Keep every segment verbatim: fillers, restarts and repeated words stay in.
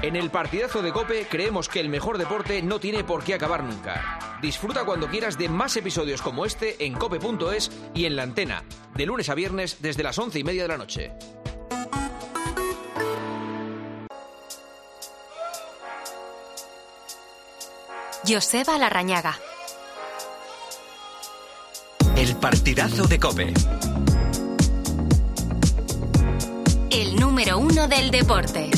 En el partidazo de COPE creemos que el mejor deporte no tiene por qué acabar nunca. Disfruta cuando quieras de más episodios como este en cope punto es y en La Antena, de lunes a viernes desde las once y media de la noche. Joseba Larrañaga. El partidazo de COPE. El número uno del deporte.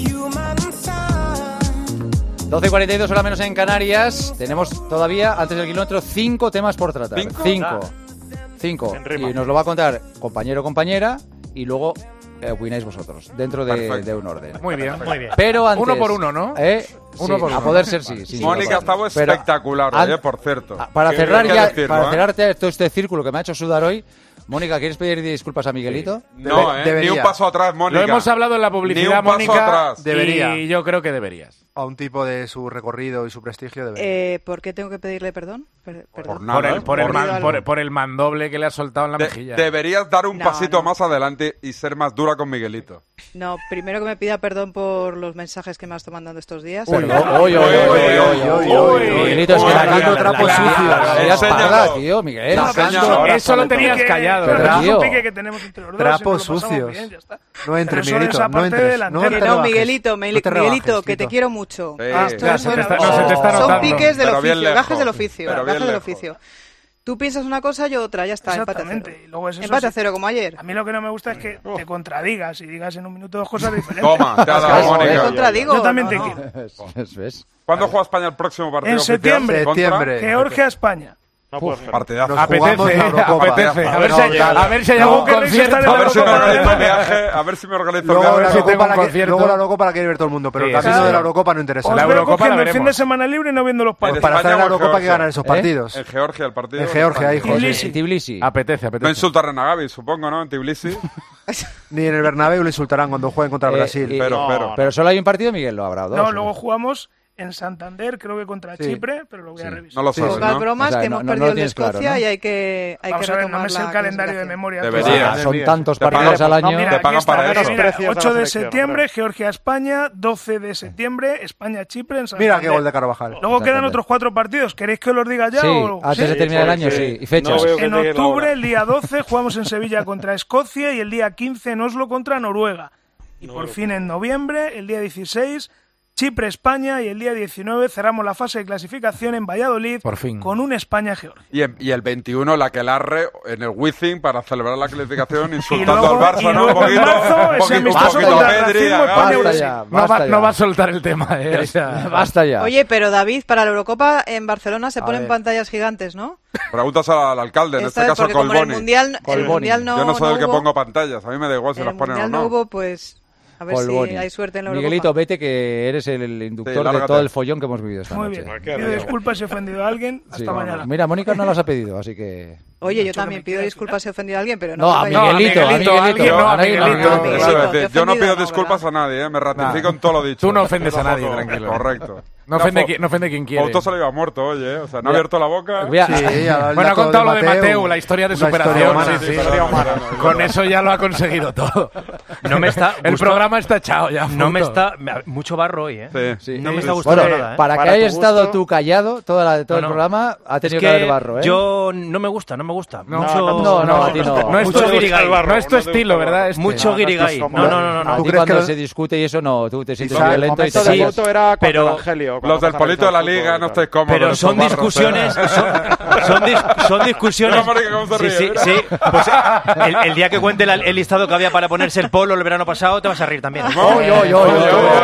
doce cuarenta y dos, hora menos en Canarias. Tenemos todavía, antes del kilómetro, cinco temas por tratar. ¿Cinco? Cinco. Cinco. Y nos lo va a contar compañero o compañera y luego eh, opináis vosotros, dentro de, de un orden. Muy bien, muy bien. Pero antes, uno por uno, ¿no? ¿eh? Uno sí, por uno. A poder ser, sí. sí Mónica estaba espectacular, an- oye, por cierto. Para ¿Qué cerrar hay que ya, decirlo, para eh? cerrarte todo este círculo que me ha hecho sudar hoy, Mónica, ¿quieres pedir disculpas a Miguelito? No, eh, ni un paso atrás, Mónica. Lo hemos hablado en la publicidad, Ni un paso Mónica, atrás. Debería. y yo creo que deberías. A un tipo de su recorrido y su prestigio debería. Eh, ¿Por qué tengo que pedirle perdón? Per- perdón. Por nada. Por el, por, el Por man- algo. por, por el mandoble que le has soltado en la De- mejilla. deberías dar un No, pasito no. más adelante y ser más dura con Miguelito. No, primero que me pida perdón por los mensajes que me has estado mandando estos días. Uy, Perdón. uy, uy, uy, uy, uy, uy, uy. Miguelito, es que la Sacando trapos sucios. Eres Enséñalo. parda, tío, Miguel. No, Santo. enséñalo. Ahora Eso lo sale tenías todo. callado. Pero, Pero es tío. un pique que tenemos entre los dos. Trapos y nos lo pasamos sucios. bien, ya está. No entres, Pero solo Miguelito, esa no parte entres. delantera. No Que te no, rebajes. Miguelito, me- No te rebajes, Miguelito, que te Tito. quiero mucho. Sí. Ah, esto Ya, es se te bueno. está- no, se te está Son notando. piques del Pero bien oficio, gajes lejos. del oficio, Pero bien gajes del lejos. oficio. Tú piensas una cosa, yo otra, ya está, empate a cero. Exactamente. Y luego es eso Empate a sí. cero, como ayer. A mí lo que no me gusta es que te contradigas y digas en un minuto dos cosas diferentes. Toma, te ha dado Claro, Mónica. me contradigo. Yo también no, te no. quiero. ¿Ves? ¿Ves? ¿Cuándo juega España el próximo partido En oficial? septiembre. ¿Contra? Septiembre. Georgia-España. Partidazo. Nos jugamos Apetece, la Eurocopa. apetece. A ver, No, si hay, nada. a ver si hay No, algún qué risa concierto. estar en A ver si me Eurocopa. organizo el viaje. A ver si me organizo el Luego viaje. la si tengo Eurocopa un la que- concierto. luego la Eurocopa la quiere ver todo el mundo, pero el Sí, camino claro. de la Eurocopa no interesa. Os La veo Eurocopa cogiendo la el fin de veremos. semana libre y no viendo los En partidos. Para estar en la España o en Eurocopa hay que Georgia. ganar esos ¿Eh? partidos. En Georgia el partido. En Georgia, hijo. Tbilisi. En Tbilisi. Apetece, No apetece. insulta a Renagavi, supongo, ¿no? En Tbilisi. Ni en el Bernabéu lo insultarán cuando jueguen contra Eh, Brasil. y- Pero, pero. Pero solo hay un partido, Miguel, lo habrá dos. No, ¿o? luego jugamos en Santander, creo que contra Sí. Chipre, pero lo voy a Sí. revisar. No lo Sí, sabes, Pocas ¿no? bromas, O sea, que no- hemos no- no perdido lo el de tienes claro, Escocia ¿no? y hay que, hay Vamos que a ver, no retomar me sé el la calendario de clasificación. memoria. Debería. Ah, son tantos Te partidos pagan- al año. No, mira, Te aquí pagan está, para mira, eso. mira, Precios de ocho la de selección, septiembre, Georgia-España, doce de septiembre, España-Chipre en Santander. Mira qué gol de Carvajal. Luego quedan Exactamente. otros cuatro partidos. ¿Queréis que os los diga ya? Sí, o... antes de Sí, terminar el porque año, sí. Y fechas. no veo que En llegue la octubre, hora. el día doce, jugamos en Sevilla contra Escocia y el día quince en Oslo contra Noruega. Y por fin en noviembre, el día dieciséis, Chipre-España y el día diecinueve cerramos la fase de clasificación en Valladolid Por fin. con un España-Georgia. Y, en- y el veintiuno la que larre en el Wizzing para celebrar la clasificación insultando luego- al Barça, y ¿no? Un luego en poquito, marzo, un ese poquito, un amistoso poquito contra el Pedri, racismo haga- español. Basta sí. ya, No va, basta no va a ya. soltar el tema, eh. o sea, Basta ya. Oye, pero David, para la Eurocopa en Barcelona se A ponen ver. pantallas gigantes, ¿no? Preguntas al alcalde, en Esta este vez, caso porque como en el Colboni. Mundial, el Colboni. mundial no, Yo no soy el que hubo, pongo pantallas, a mí me da igual si en las el ponen o mundial no. no hubo, pues a ver Colboni. si hay suerte en la Miguelito, Eurocopa. vete que eres el, el inductor Sí, de lárgate. todo el follón que hemos vivido esta Muy noche. bien. qué Pido río. disculpas si he ofendido a alguien. Hasta Sí. mañana. Mira, Mónica no las ha pedido, así que... Oye, yo Mucho que también me pido quieras, disculpas si he ofendido a alguien, pero no, No, a me vaya- Miguelito, a Miguelito, Miguelito. alguien, no, a nadie- Miguelito. nadie- Miguelito. Eso es te he decir, yo no ofendido, pido no, disculpas ¿verdad? a nadie, ¿eh? Me ratifico en todo lo dicho. Tú no ofendes a nadie, tranquilo. Correcto. No ofende, qui- no ofende quien quiere. Auto se le iba muerto, oye, ¿eh? O sea, no ha Mira, abierto la boca. Voy a- Sí, al Bueno, ha dato contado lo de Mateu, Mateu, la historia de una superación. historia humana, sí, sí. Historia humana. Con eso ya lo ha conseguido todo. No me está El gusto- programa está echado ya. No me punto. está... me- Mucho barro hoy, ¿eh? Sí. Sí. No me está gustando Bueno, nada, ¿eh? para que Para tu hayas estado gusto. tú callado toda la- todo No, el no. programa, ha Es tenido que que haber barro, ¿eh? yo no me gusta, no me gusta. No, mucho, no, no, a ti no. No es Mucho tu, guirigay. no es tu estilo, ¿verdad? Este. Mucho no, guirigay. no, No, no, no, no. A ¿Tú ti crees cuando que lo- se discute y eso no, tú te sientes Quizá el violento y te momento de callas. voto era cuando pero- Evangelio. cuando Los del pasan polito de la el liga fútbol no y tal. estáis cómodos. Pero estos son barros, discusiones, ¿eh? son, son, dis- son discusiones. Mira, Mónica, cómo se Sí, ríe, sí, mira. sí. Pues el, el día que cuente la- el listado que había para ponerse el polo el verano pasado, te vas a reír también. Oy, oy, oy, oy, oy,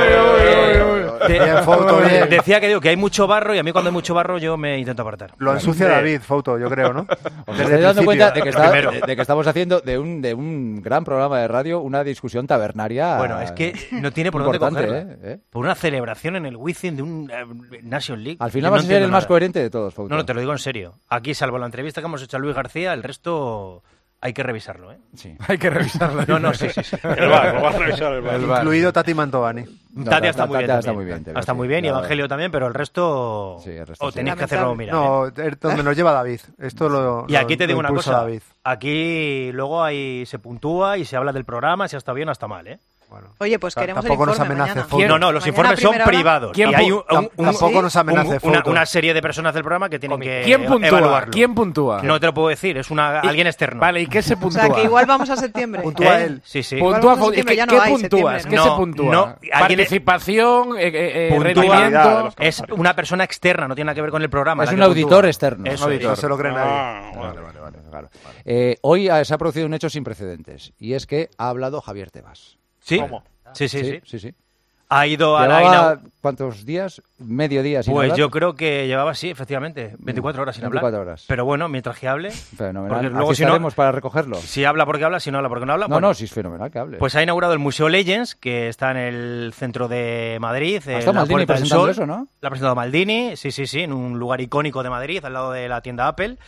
oy, oy. De- Bien, Fouto, bien. Decía que digo que hay mucho barro y a mí cuando hay mucho barro yo me intento apartar. Lo ensucia David, Fouto, yo creo, ¿no? Os Desde estáis el dando principio. cuenta de que, está- Primero. de, de que estamos haciendo de un, de un gran programa de radio una discusión tabernaria. Bueno, es que no tiene por dónde importante, cogerla. ¿eh? ¿Eh? Por una celebración en el Wizzing de un eh, Nation League. Al final Yo vas no a ser el entiendo más nada. coherente de todos, Fouto. No, no, te lo digo en serio. Aquí, salvo la entrevista que hemos hecho a Luis García, el resto hay que revisarlo, ¿eh? Sí. Hay que revisarlo. No, no, sí, sí, sí. El bar, lo vas a revisar el bar. El bar. Incluido Tati Mantovani. No, Tatia Ta- está muy Ta- bien. Tatia está también. muy bien, te veo, Está sí. muy bien y Ya, Evangelio también, pero el resto. Sí, el resto o sí. tenéis que hacerlo mirar. No, ¿eh? es donde nos lleva David. Esto lo Y aquí lo- te digo lo una impulsa cosa. David. Aquí luego ahí se puntúa y se habla del programa, si ha estado bien o está mal, ¿eh? Bueno, Oye, pues queremos el tampoco nos informe amenace mañana. Fouto. No, no, los Mañana informes son primera hora. privados. ¿Quién Y hay un, pu- un- un- tampoco nos amenace un- una, Fouto. una serie de personas del programa que tienen que ¿Quién puntúa? evaluarlo. ¿Quién puntúa? No te lo puedo decir, es una, alguien externo. Vale, ¿y qué se O puntúa? sea, que igual vamos a septiembre. Puntúa ¿Eh? él. Sí, sí. Igual Puntúa, vamos a ¿y septiembre, ¿qué, ya no qué hay puntúas? septiembre. ¿Qué No, se puntúa? no, alguien- Participación, eh, eh, eh, Puntúa- rendimiento... Es una persona externa, no tiene nada que ver con el programa. Es la un que auditor puntúa. externo. Eso Un es. auditor. No se lo cree nadie. Ah, Vale, vale, vale, claro. Eh, hoy ha- se ha producido un hecho sin precedentes, y es que ha hablado Javier Tebas. ¿Sí? ¿Cómo? Sí, sí, sí. sí, sí. Ha ido a la Llevaba, inau- ¿cuántos días? ¿Medio día sin Pues hablar? yo creo que llevaba, sí, efectivamente, veinticuatro horas sin veinticuatro hablar. horas. Pero bueno, mientras que hable, Fenomenal. porque Aquí luego si no- estaremos para recogerlo. si habla porque habla, si no habla porque no habla. No, bueno, no, sí es fenomenal que hable. Pues ha inaugurado el Museo Legends, que está en el centro de Madrid. Ha en estado la Maldini Puerta del presentando Sol. eso, ¿no? Lo ha presentado Maldini, sí, sí, sí, en un lugar icónico de Madrid, al lado de la tienda Apple.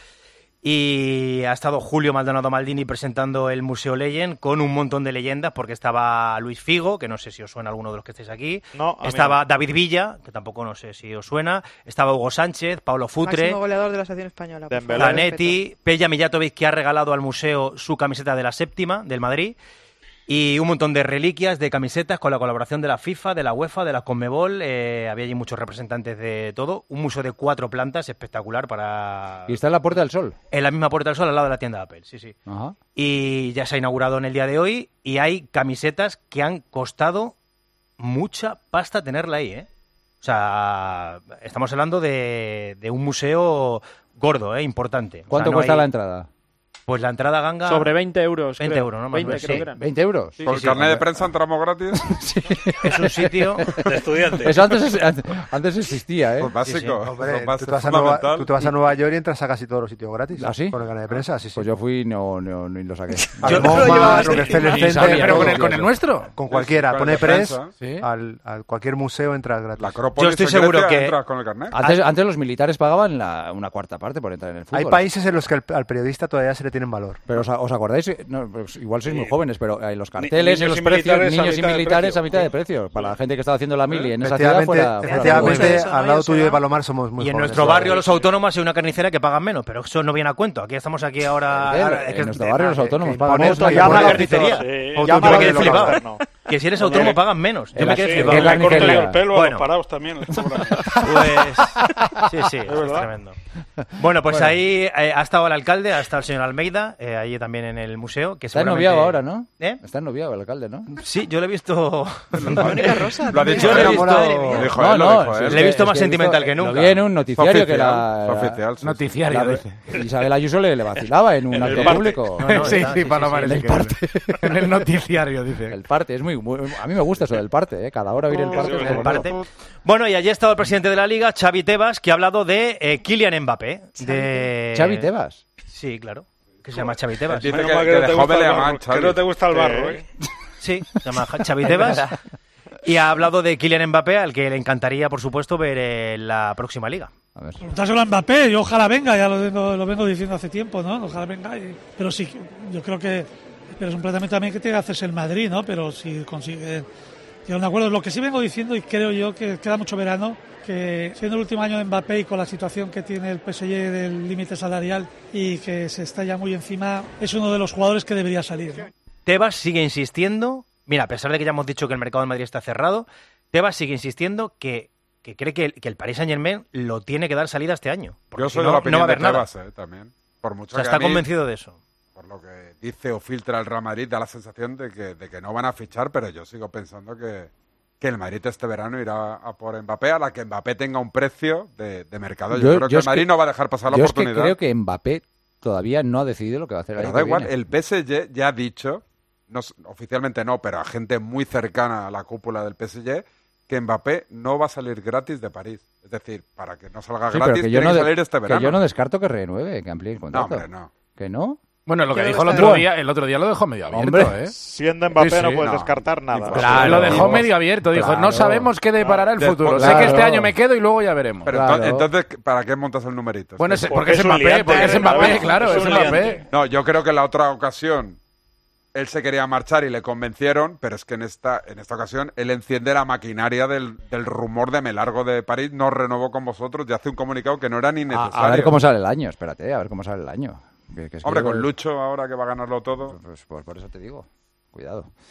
Y ha estado Julio Maldonado Maldini presentando el Museo Legend con un montón de leyendas, porque estaba Luis Figo, que no sé si os suena alguno de los que estáis aquí. No, a mí estaba no. David Villa, que tampoco no sé si os suena. Estaba Hugo Sánchez, Pablo Futre, Máximo goleador de la selección española. por Dembélé. favor, Zanetti, Peja Mijatovic, que ha regalado al museo su camiseta de la séptima del Madrid, y un montón de reliquias, de camisetas con la colaboración de la FIFA, de la UEFA, de la Conmebol. Eh, había allí muchos representantes de todo. Un museo de cuatro plantas espectacular para... Y está en la Puerta del Sol. En la misma Puerta del Sol, al lado de la tienda Apple, sí, sí. Ajá. Y ya se ha inaugurado en el día de hoy y hay camisetas que han costado mucha pasta tenerla ahí, ¿eh? O sea, estamos hablando de, de un museo gordo, ¿eh? Importante. O sea, ¿Cuánto no cuesta hay- la entrada? Pues la entrada ganga... Sobre veinte euros. veinte creo. euros, ¿no? Más veinte o menos, creo sí. que eran. ¿veinte euros? ¿Con sí, carnet sí. de prensa entramos gratis? Es un sitio... De estudiantes. Eso antes, es- antes- antes existía, ¿eh? Pues básico. Sí, sí. Hombre, Eso es tú, te vas a Nueva, fundamental. tú te vas a Nueva York y entras a casi todos los sitios gratis. ¿Ah, sí? Con el canal de prensa, sí, sí. Pues yo fui y no, no, ni lo saqué. Al Yo- MoMA, Lo llevabas Rockefeller encima. Center, ¿Pero con todo. el, con el nuestro? Con cualquiera, Con pone el de press, prensa. Sí. al, a cualquier museo entras gratis. La Acrópolis Yo estoy en seguro Grecia, que- entras con el carnet. Antes, antes los militares pagaban la- una cuarta parte por entrar en el fútbol. Hay países en los que al, al periodista todavía se le tienen valor. Pero os, os acordáis, no, pues igual sois muy Sí. jóvenes, pero en los carteles, Ni- en niños los y precios, militares a niños y mitad de militares precio. a mitad de precio. Para la gente que estaba haciendo la mili en esa Efectivamente, ciudad fuera, fuera efectivamente Pues eso, ¿no? al lado Yo sé, tuyo de ¿no? Palomar somos muy Y en jóvenes. nuestro barrio los autónomos hay una carnicera que pagan menos, pero eso no viene a cuento. Aquí estamos aquí ahora... En ahora- es que- nuestro barrio los que- autónomos que pagan impones menos. una que llama ponen- a la carnicería. Sí, Otro llama tipo a de la flipado. externo. Que si eres autónomo pagan menos. Yo me quedé Sí, flipado. ¿Qué me corto yo carnicería? el pelo a Bueno. los parados también. les cobran. Pues sí, sí, es, verdad. tremendo. Bueno, pues Bueno. ahí eh, ha estado el alcalde, ha estado el señor Almeida, eh, allí también en el museo. Que Está seguramente- ennoviado ahora, ¿no? ¿Eh? Está ennoviado el alcalde, ¿no? Sí, yo lo he visto... Mónica Rosa. Lo ha también. dicho Yo le he él. visto- Madre mía. Lo dijo No, él, lo no, dijo sí, él. es Le he visto es más he sentimental que Lo nunca. vi en un noticiario que Oficial, la, oficial, sí, sí. Noticiario, la- dice. Isabel Ayuso le, le vacilaba en un En el acto parte. público. No, no, sí, está- sí, sí, Palomar, sí, sí, sí. que- En el noticiario, dice. El parte, es muy, muy- a mí me gusta eso del parte, ¿eh? Cada hora oír el parte. sí, es El muy parte. bueno. Bueno, y allí ha estado el presidente de la Liga, Xavi Tebas, que ha hablado de eh, Kylian Mbappé. De... Xavi Tebas. Sí, claro. Que se llama Xavi Tebas. Dice Menos que, mal que no de te joven gusta le el llamaban barro, Xavi. que no te gusta el barro, ¿eh? Sí, se llama Xavi Tebas. Y ha hablado de Kylian Mbappé, al que le encantaría, por supuesto, ver en la próxima liga. A ver. Preguntárselo a Mbappé, yo ojalá venga, ya lo vengo, lo vengo diciendo hace tiempo, ¿no? Ojalá venga, y- pero sí, yo creo que, pero es un planteamiento también que tiene que hacerse el Madrid, ¿no? Pero si consigue llegar a un acuerdo, lo que sí vengo diciendo y creo yo que queda mucho verano, que siendo el último año de Mbappé y con la situación que tiene el P S G del límite salarial y que se está ya muy encima, es uno de los jugadores que debería salir, ¿no? Tebas sigue insistiendo, mira, a pesar de que ya hemos dicho que el mercado de Madrid está cerrado, Tebas sigue insistiendo que, que cree que el, que el Paris Saint-Germain lo tiene que dar salida este año. Porque Yo si soy no, de la no opinión va a de haber nada. Tebas, eh, también. Por mucho O sea, que está a mí, convencido de eso. por lo que dice o filtra el Real Madrid, da la sensación de que, de que no van a fichar, pero yo sigo pensando que, que el Madrid este verano irá a por Mbappé, a la que Mbappé tenga un precio de, de mercado. Yo, Yo- creo yo que es el Madrid que- no va a dejar pasar la Yo es que oportunidad. creo que Mbappé todavía no ha decidido lo que va a hacer el Pero año da que igual, viene. el P S G ya ha dicho, no, s- oficialmente no, pero a gente muy cercana a la cúpula del P S G, que Mbappé no va a salir gratis de París. Es decir, para que no salga Sí, pero gratis, que yo, tiene no que de- salir este que verano. yo no descarto que renueve, que amplíe el No, contrato. hombre, no. ¿Que no? Bueno, lo que Yo dijo el creo que otro está- día, el otro día lo dejó medio abierto, Hombre. ¿eh? Siendo Mbappé Sí, sí, no puedes no. descartar nada. Claro, lo dejó digo, medio abierto. Dijo, claro. no sabemos qué deparará el Después- futuro. Sé que este claro. año me quedo y luego ya veremos. Pero Claro. ento- entonces, ¿para qué montas el numerito? Bueno, Es es- que- porque es es un Mbappé, liante, porque es ¿eh? Mbappé, Claro, claro, es es un Mbappé. liante. No, yo creo que en la otra ocasión él se quería marchar y le convencieron, pero es que en esta, en esta ocasión él enciende la maquinaria del, del rumor de me largo de París, no renovó con vosotros y hace un comunicado que no era ni A, necesario. a ver cómo sale el año, espérate, a ver cómo sale el año. Que- que es que Hombre, yo- con Lucho ahora que va a ganarlo todo. Pues, pues por eso te digo, cuidado.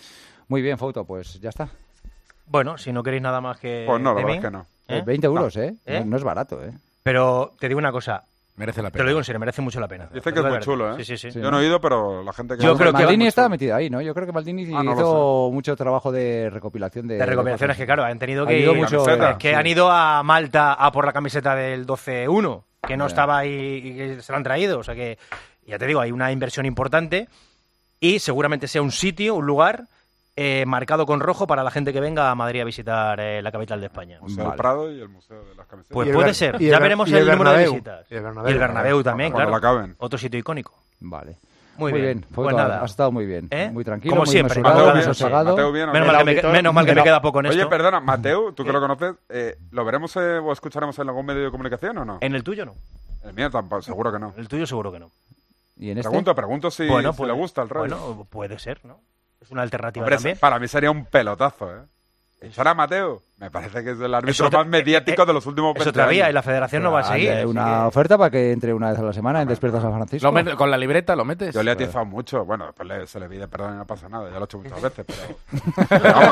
Muy bien, Fouto, pues ya está. Bueno, si no queréis nada más que Pues no, la de verdad mí, es que no. ¿eh? veinte euros, ¿eh? ¿Eh? No, no es barato, ¿eh? Pero te digo una cosa. Merece la Te pena. lo digo en serio, merece mucho la pena. Dice que es muy chulo, ¿eh? Sí, sí, sí. Yo no he ido, pero la gente que... Yo creo que Maldini va- estaba metido ahí, ¿no? Yo creo que Maldini Ah, no lo hizo mucho trabajo de recopilación de... De recomendaciones que, claro, han tenido Ha que ido ir. mucho- Es que sí. han ido a Malta a por la camiseta del doce uno, que no Ya. estaba ahí y que se la han traído. O sea que, ya te digo, hay una inversión importante y seguramente sea un sitio, un lugar eh, marcado con rojo para la gente que venga a Madrid a visitar eh, la capital de España. El Museo del Prado y el Museo de las Camisetas. Pues Y el puede Ber- ser. y el Ya Ber- veremos y el, el número de Bernabéu. visitas. Y el Y Bernabéu. el Bernabéu también, Cuando claro. la acaben. Otro sitio icónico. Vale. Muy, Muy bien. bien, Fouto, Pues nada. has estado muy bien. ¿Eh? Muy tranquilo, Como muy siempre. mesurado, Mateo muy bien, sosegado. Mateo bien, ¿o Menos qué? mal que me, menos mal que me queda poco en Oye, esto. perdona, Mateo, tú que lo conoces, eh, ¿lo veremos eh, o escucharemos en algún medio de comunicación o no? En el tuyo no. El mío tampoco, seguro que no. El tuyo seguro que no. ¿Y en este? Pregunto, pregunto si, Bueno, si puede- le gusta el Rayo. Bueno, puede ser, ¿no? Es una alternativa Hombre, también. para mí sería un pelotazo, ¿eh? Echar a Mateo, me parece que es el árbitro otra- más mediático eh, de los últimos Es veinte otra vía años. y la federación no va a seguir. Dale así una que- oferta para que entre una vez a la semana en Despierta San Francisco. Lo met- con la libreta lo metes. Yo le he atizado mucho. Bueno, después le- se le pide perdón y no pasa nada. Ya lo he hecho muchas veces, pero... pero vamos,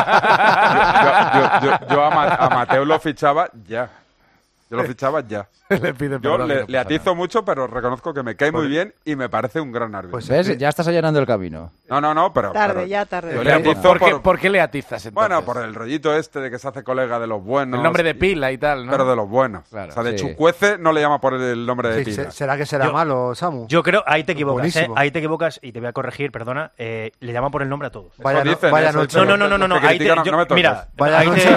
yo, yo- yo- yo a, Ma- a Mateo lo fichaba ya. Yo lo fichaba ya. Le pide Yo perdón y le, no le pasa atizo mucho, pero reconozco que me cae muy bien y me parece un gran árbitro. Pues ¿Ves? Ya estás allanando el camino. No, no, no, pero... Tarde, pero- ya tarde. Yo le nada. atizo ¿Por, qué, por- por qué le atizas entonces? Bueno, por el rollito este de que se hace colega de los buenos. El nombre de y- pila y tal, ¿no? Pero de los buenos. Claro, o sea, de sí. Chucuece no le llama por el nombre de Sí, pila. se- ¿Será que será Yo- malo, Samu? Yo creo, ahí te equivocas, ¿eh? Buenísimo. Ahí te equivocas y te voy a corregir, perdona. eh, le llaman por el nombre a todos. Vaya, Eso no- dicen, vaya eso noche. No, no, no, no, no, Los no. que Ahí te, critican, yo- no me toques. mira, Vaya ahí te, noche.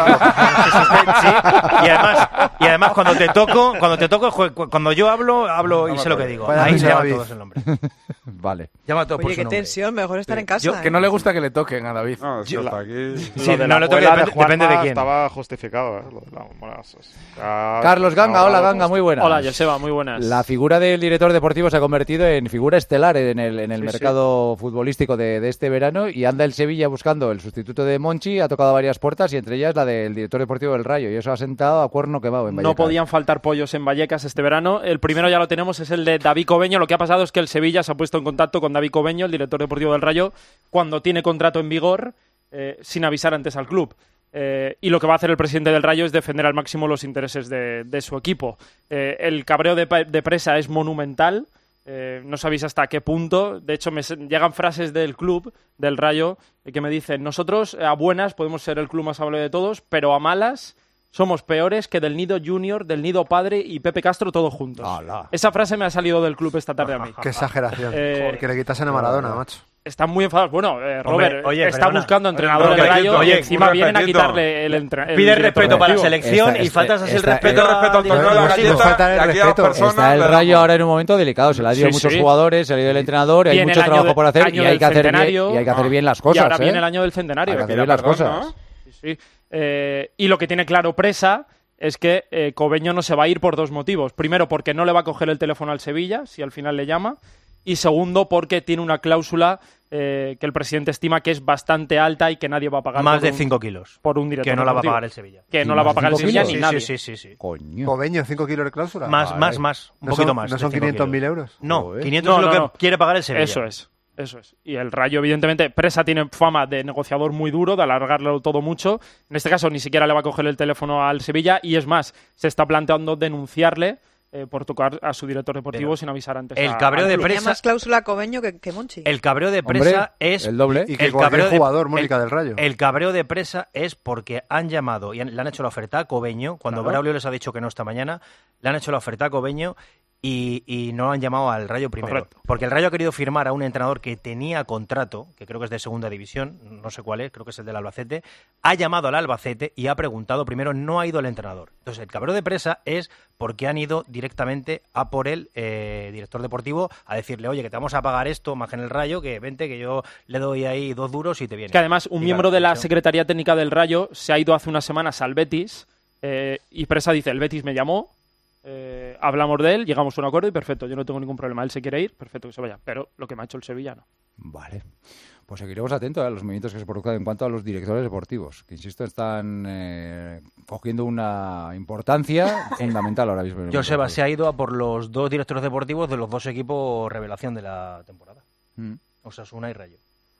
sí, y además, y además cuando te toco, cuando te toco, jue- cu- cuando yo hablo, hablo y sé lo que digo. Vaya Ahí noche, se llaman David. todos el nombre. Vale. Llama a todos por Oye, su qué nombre. tensión, mejor estar en casa. Yo- que no ¿eh? le gusta que le toquen a David. No, es que hasta aquí... Sí, Lo de no la le toque, abuela de depende, Juanma depende de quién. Estaba justificado, ¿eh? Lo de la- bueno, o sea, Carlos Ganga, hola Ganga, muy buenas. Hola, Joseba, muy buenas. La figura del director deportivo se ha convertido en figura estelar en el, en el Sí, mercado futbolístico de, de este verano y anda el Sevilla buscando el sustituto de Monchi, ha tocado varias puertas y entre ellas la del director deportivo del Rayo y eso ha sentado a cuerno quemado en No Vallecas. podían faltar pollos en Vallecas este verano. El primero ya lo tenemos, es el de David Cobeño. Lo que ha pasado es que el Sevilla se ha puesto en contacto con David Cobeño, el director deportivo del Rayo, cuando tiene contrato en vigor, eh, sin avisar antes al club. Eh, y lo que va a hacer el presidente del Rayo es defender al máximo los intereses de, de su equipo. Eh, el cabreo de, pa- de Presa es monumental. Eh, no sabéis hasta qué punto. De hecho, me se- llegan frases del club, del Rayo, eh, que me dicen: nosotros a buenas podemos ser el club más amable de todos, pero a malas somos peores que del Nido Junior, del Nido Padre y Pepe Castro todos juntos. ¡Hala! Esa frase me ha salido del club esta tarde a mí. Qué exageración. Eh, que le quitasen a Maradona, macho. Están muy enfadados. Bueno, eh, Robert Hombre, oye, está perdona. buscando entrenador Oye, del Rayo respetito, y oye, encima un vienen a respetito. quitarle el entrenador. Pide respeto para la selección Esta- y faltas así el esta- respeto Pido a- respeto al torneo de la no, no, galleta falta el y aquí a las respeto. personas Está el le Rayo damos- ahora en un momento delicado, se le ha ido Sí, muchos sí. jugadores, se le ha ido el entrenador, hay Viene mucho el año trabajo de- por hacer año y hay del que hacer bien, centenario. y hay que hacer bien las Y cosas. ahora ¿eh? viene el año del centenario. Hay que hacer Pida bien las perdón, cosas. ¿no? Sí, sí. Eh, y lo que tiene claro Presa es que eh, Cobeño no se va a ir por dos motivos. Primero, porque no le va a coger el teléfono al Sevilla, si al final le llama. Y segundo, porque tiene una cláusula eh, que el presidente estima que es bastante alta y que nadie va a pagar. Más por de un- cinco kilos. Por un director Que no la va a deportivo. pagar el Sevilla. Que no ¿Y la va a más pagar el cinco Sevilla kilos? ni Sí, nadie. sí, sí, sí, sí. Coño. Cobeño, cinco kilos de cláusula. Más, Vale. más, más. Un ¿No poquito son, más. ¿No de son cinco quinientos mil kilos. euros? No, Joder. quinientos No, es lo no, que no. quiere pagar el Sevilla. Eso es, eso es. Y el Rayo, evidentemente, Presa tiene fama de negociador muy duro, de alargarlo todo mucho. En este caso, ni siquiera le va a coger el teléfono al Sevilla y es más, se está planteando denunciarle eh, por tocar a su director deportivo Pero sin avisar antes. el a- cabreo al de club. Presa- Tenía más cláusula Cobeño que, que Monchi. El cabreo de Hombre, Presa es el doble. Y que el cualquier cabreo de- jugador, Mónica el- del Rayo. El cabreo de Presa es porque han llamado y han- le han hecho la oferta a Cobeño, cuando Claro. Braulio les ha dicho que no esta mañana, le han hecho la oferta a Cobeño y, y no han llamado al Rayo primero. Correcto. Porque el Rayo ha querido firmar a un entrenador que tenía contrato, que creo que es de segunda división, no sé cuál es, creo que es el del Albacete, ha llamado al Albacete y ha preguntado primero, no ha ido el entrenador. Entonces el cabreo de Presa es porque han ido directamente a por el eh, director deportivo a decirle, oye, que te vamos a pagar esto, más que en el Rayo, que vente, que yo le doy ahí dos duros y te viene. Que además un Y miembro claro, de la eso- Secretaría Técnica del Rayo se ha ido hace unas semanas al Betis eh, y Presa dice, el Betis me llamó, eh, hablamos de él, llegamos a un acuerdo y perfecto, yo no tengo ningún problema, él se quiere ir, perfecto que se vaya, pero lo que me ha hecho el Sevilla no. Vale. Pues seguiremos atentos a los movimientos que se produzcan en cuanto a los directores deportivos, que insisto, están eh, cogiendo una importancia fundamental ahora mismo. en el mundo Joseba del se ha ido a por los dos directores deportivos de los dos equipos revelación de la temporada. Mm. Osasuna y Rayo.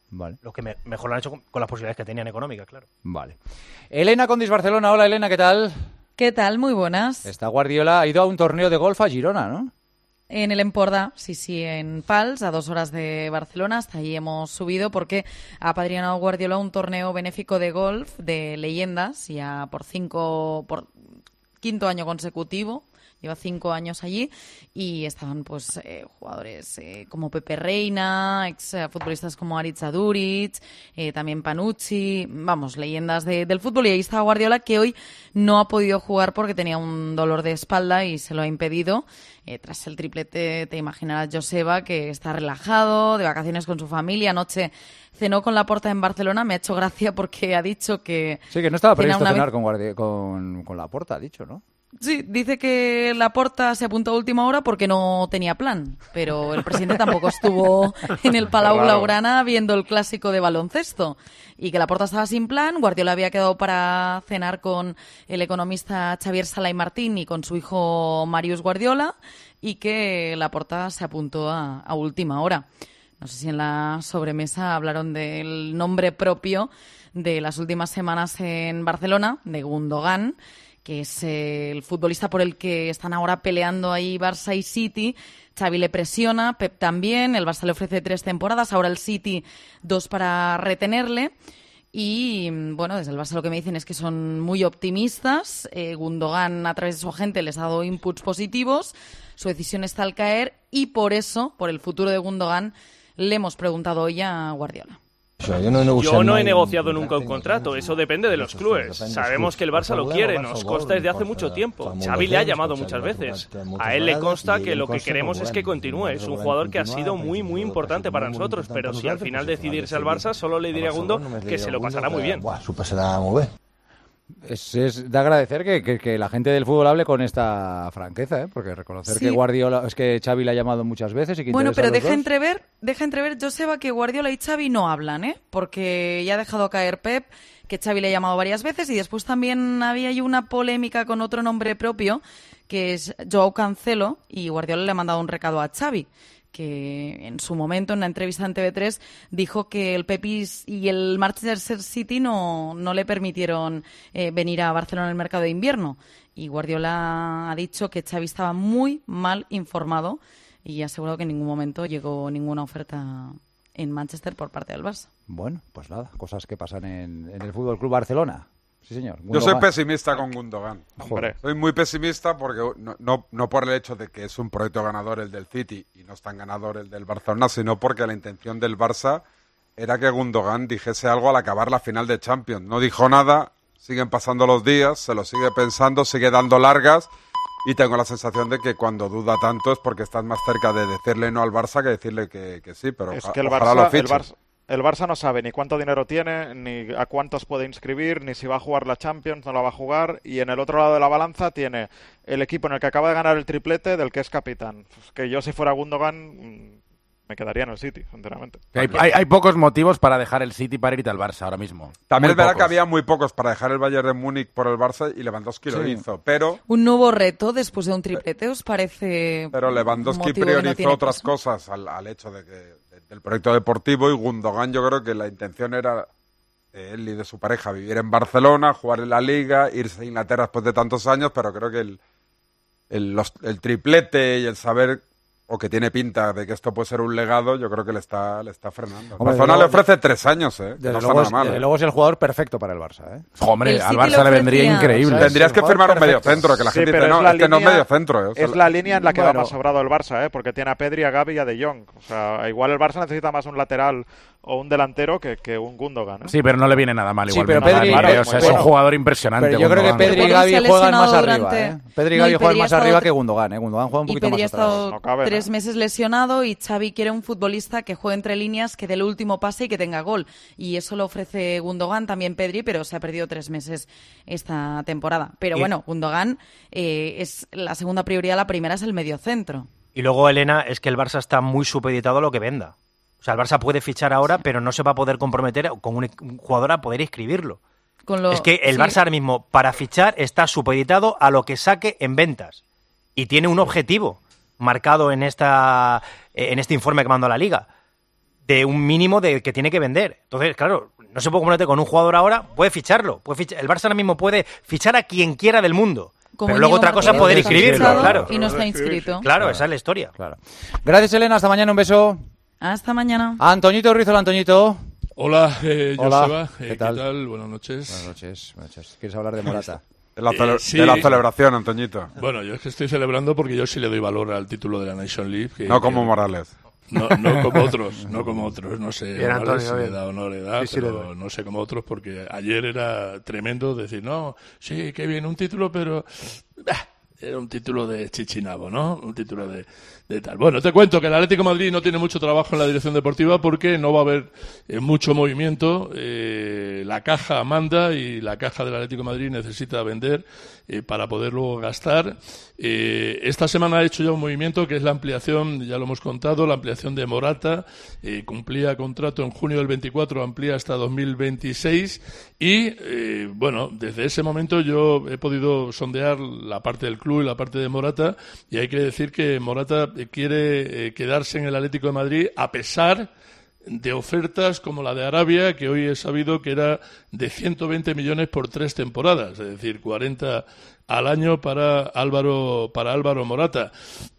Vale. Lo que me- mejor lo han hecho con, con las posibilidades que tenían económicas, claro. Vale. Elena Condis Barcelona. Hola, Elena, ¿qué tal? ¿Qué tal? Muy buenas. Está Guardiola, ha ido a un torneo de golf a Girona, ¿no? En el Empordà, sí, sí, en Pals, a dos horas de Barcelona. Hasta allí hemos subido porque ha apadrinado Guardiola un torneo benéfico de golf de leyendas, ya por cinco, por quinto año consecutivo. Lleva cinco años allí y estaban pues eh, jugadores eh, como Pepe Reina, ex eh, futbolistas como Aritz Aduric, eh, también Panucci, vamos, leyendas de, del fútbol. Y ahí está Guardiola, que hoy no ha podido jugar porque tenía un dolor de espalda y se lo ha impedido. Eh, tras el triplete, te imaginarás Joseba, que está relajado, de vacaciones con su familia. Anoche cenó con Laporta en Barcelona. Me ha hecho gracia porque ha dicho que... Sí, que no estaba cena previsto una cenar vez- con, Guardi- con, con Laporta, ha dicho, ¿no? Sí, dice que Laporta se apuntó a última hora porque no tenía plan, pero el presidente tampoco estuvo en el Palau Claro. Blaugrana viendo el clásico de baloncesto y que Laporta estaba sin plan. Guardiola había quedado para cenar con el economista Xavier Sala y Martín y con su hijo Marius Guardiola y que Laporta se apuntó a, a última hora. No sé si en la sobremesa hablaron del nombre propio de las últimas semanas en Barcelona, de Gundogan, que es eh, el futbolista por el que están ahora peleando ahí Barça y City. Xavi le presiona, Pep también, el Barça le ofrece tres temporadas, ahora el City dos para retenerle. Y bueno, desde el Barça lo que me dicen es que son muy optimistas. Eh, Gundogan, a través de su agente, les ha dado inputs positivos. Su decisión está al caer y por eso, por el futuro de Gundogan, le hemos preguntado hoy a Guardiola. Yo no he Yo no he mai negociado nunca un contrato, eso depende de los clubes. Sabemos que el Barça lo quiere, nos consta desde hace mucho tiempo. Xavi le ha llamado muchas veces. A él le consta que lo que queremos es que continúe. Es un jugador que ha sido muy, muy importante para nosotros, pero si al final decidirse al Barça, solo le diré a Gundo que se lo pasará muy bien. S'ho passarà molt bé. Es, es de agradecer que, que, que la gente del fútbol hable con esta franqueza, ¿eh? Porque reconocer Sí. que Guardiola, es que Xavi le ha llamado muchas veces y que Bueno, interesa pero a los deja dos. entrever, deja entrever, Joseba, que Guardiola y Xavi no hablan, ¿eh? Porque ya ha dejado caer Pep, que Xavi le ha llamado varias veces y después también había ahí una polémica con otro nombre propio, que es Joao Cancelo, y Guardiola le ha mandado un recado a Xavi, que en su momento, en una entrevista en T V tres, dijo que el Pepis y el Manchester City no, no le permitieron eh, venir a Barcelona en el mercado de invierno. Y Guardiola ha dicho que Xavi estaba muy mal informado y ha asegurado que en ningún momento llegó ninguna oferta en Manchester por parte del Barça. Bueno, pues nada, cosas que pasan en, en el Fútbol Club Barcelona. Sí, señor. Yo soy Gundogan. pesimista con Gundogan. Joder. Soy muy pesimista porque no, no, no por el hecho de que es un proyecto ganador el del City y no es tan ganador el del Barcelona, sino porque la intención del Barça era que Gundogan dijese algo al acabar la final de Champions. No dijo nada, siguen pasando los días, se lo sigue pensando, sigue dando largas y tengo la sensación de que cuando duda tanto es porque estás más cerca de decirle no al Barça que decirle que, que sí, pero Es oja- que el ojalá lo Barça, el, fiche. Barça, el Barça no sabe ni cuánto dinero tiene, ni a cuántos puede inscribir, ni si va a jugar la Champions, no la va a jugar. Y en el otro lado de la balanza tiene el equipo en el que acaba de ganar el triplete del que es capitán. Pues que yo si fuera Gundogan mm, me quedaría en el City, sinceramente. Hay, hay- hay pocos motivos para dejar el City para irte al Barça ahora mismo. También Muy es verdad pocos. que había muy pocos para dejar el Bayern de Múnich por el Barça y Lewandowski lo Sí. hizo, pero... Un nuevo reto después de un triplete, ¿os parece? Pero Lewandowski motivo que no priorizó tiene otras peso? cosas al, al hecho de que de- del proyecto deportivo y Gundogan yo creo que la intención era de él y de su pareja vivir en Barcelona, jugar en la Liga, irse a Inglaterra después de tantos años, pero creo que el, el, los- el triplete y el saber o que tiene pinta de que esto puede ser un legado, yo creo que le está, le está frenando. Hombre, Barcelona desde le luego- ofrece tres años, ¿eh? que Desde, no está luego, nada es, mal, desde ¿eh? luego es el jugador perfecto para el Barça, ¿eh? Hombre, El al City Barça le le vendría ofrecía- increíble. Tendrías que el firmar un jugador medio perfecto. centro, que la Sí, gente pero dice, es no, la es que no es línea- medio centro. ¿eh? O sea, Es la línea en la que Bueno. va más sobrado el Barça, ¿eh? Porque tiene a Pedri, a Gavi y a De Jong. O sea, igual el Barça necesita más un lateral o un delantero que, que un Gundogan, ¿eh? Sí, pero no le viene nada mal Sí, igualmente. pero Pedri- Claro, Pedri- o sea, es bueno, un jugador impresionante. Pero yo creo que Gundogan. Pedri y Pedri Gavi se ha juegan más lesionado arriba, durante- ¿eh? Pedri y No, Gavi y juegan Pedri ha más estado- arriba que Gundogan, ¿eh? Gundogan juega un Y poquito Pedri ha más atrás. estado No cabe, tres ¿no? meses lesionado y Xavi quiere un futbolista que juegue entre líneas, que dé el último pase y que tenga gol. Y eso lo ofrece Gundogan, también Pedri, pero se ha perdido tres meses esta temporada. Pero Y- bueno, Gundogan eh, es la segunda prioridad, la primera es el mediocentro. Y luego, Elena, es que el Barça está muy supeditado a lo que venda. O sea, el Barça puede fichar ahora, pero no se va a poder comprometer con un, un jugador a poder inscribirlo. Con lo- Es que el sí. Barça ahora mismo, para fichar, está supeditado a lo que saque en ventas. Y tiene un objetivo marcado en esta en este informe que mandó a la Liga. de un mínimo de que tiene que vender. Entonces, claro, no se puede comprometer con un jugador ahora, puede ficharlo. Puede fichar, el Barça ahora mismo puede fichar a quien quiera del mundo. Como pero luego Íñigo otra cosa es Martínez, poder que está inscribirlo, fichado claro. y no está inscrito. Claro, Claro. esa es la historia. Claro. Gracias, Elena. Hasta mañana. Un beso. Hasta mañana. Antoñito Rizzo, Antoñito. Hola, eh, Hola. Joseba. Eh, ¿Qué ¿Qué tal? tal? Buenas noches. Buenas noches. Buenas noches. ¿Quieres hablar de Morata? De la, cele- Eh, sí. de la celebración, Antoñito. Bueno, yo es que estoy celebrando porque yo sí le doy valor al título de la Nation League. que- No como que- Morales. No, no como otros, no como otros, no sé, Bien, Morales, Antonio, si le bien. da o no le da, Sí, sí le pero doy. no sé como otros, porque ayer era tremendo decir, no, sí, qué bien, un título, pero bah, era un título de chichinabo, ¿no? Un título de, de tal. Bueno, te cuento que el Atlético de Madrid no tiene mucho trabajo en la dirección deportiva porque no va a haber eh, mucho movimiento. Eh, la caja manda y la caja del Atlético de Madrid necesita vender eh, para poder luego gastar. Eh, esta semana ha hecho ya un movimiento que es la ampliación, ya lo hemos contado, la ampliación de Morata. Eh, cumplía contrato en junio del veinticuatro, amplía hasta dos mil veintiséis y, eh, bueno, desde ese momento yo he podido sondear la parte del club y la parte de Morata y hay que decir que Morata quiere eh, quedarse en el Atlético de Madrid a pesar de ofertas como la de Arabia, que hoy he sabido que era de ciento veinte millones por tres temporadas, es decir, cuarenta al año para Álvaro para Álvaro Morata.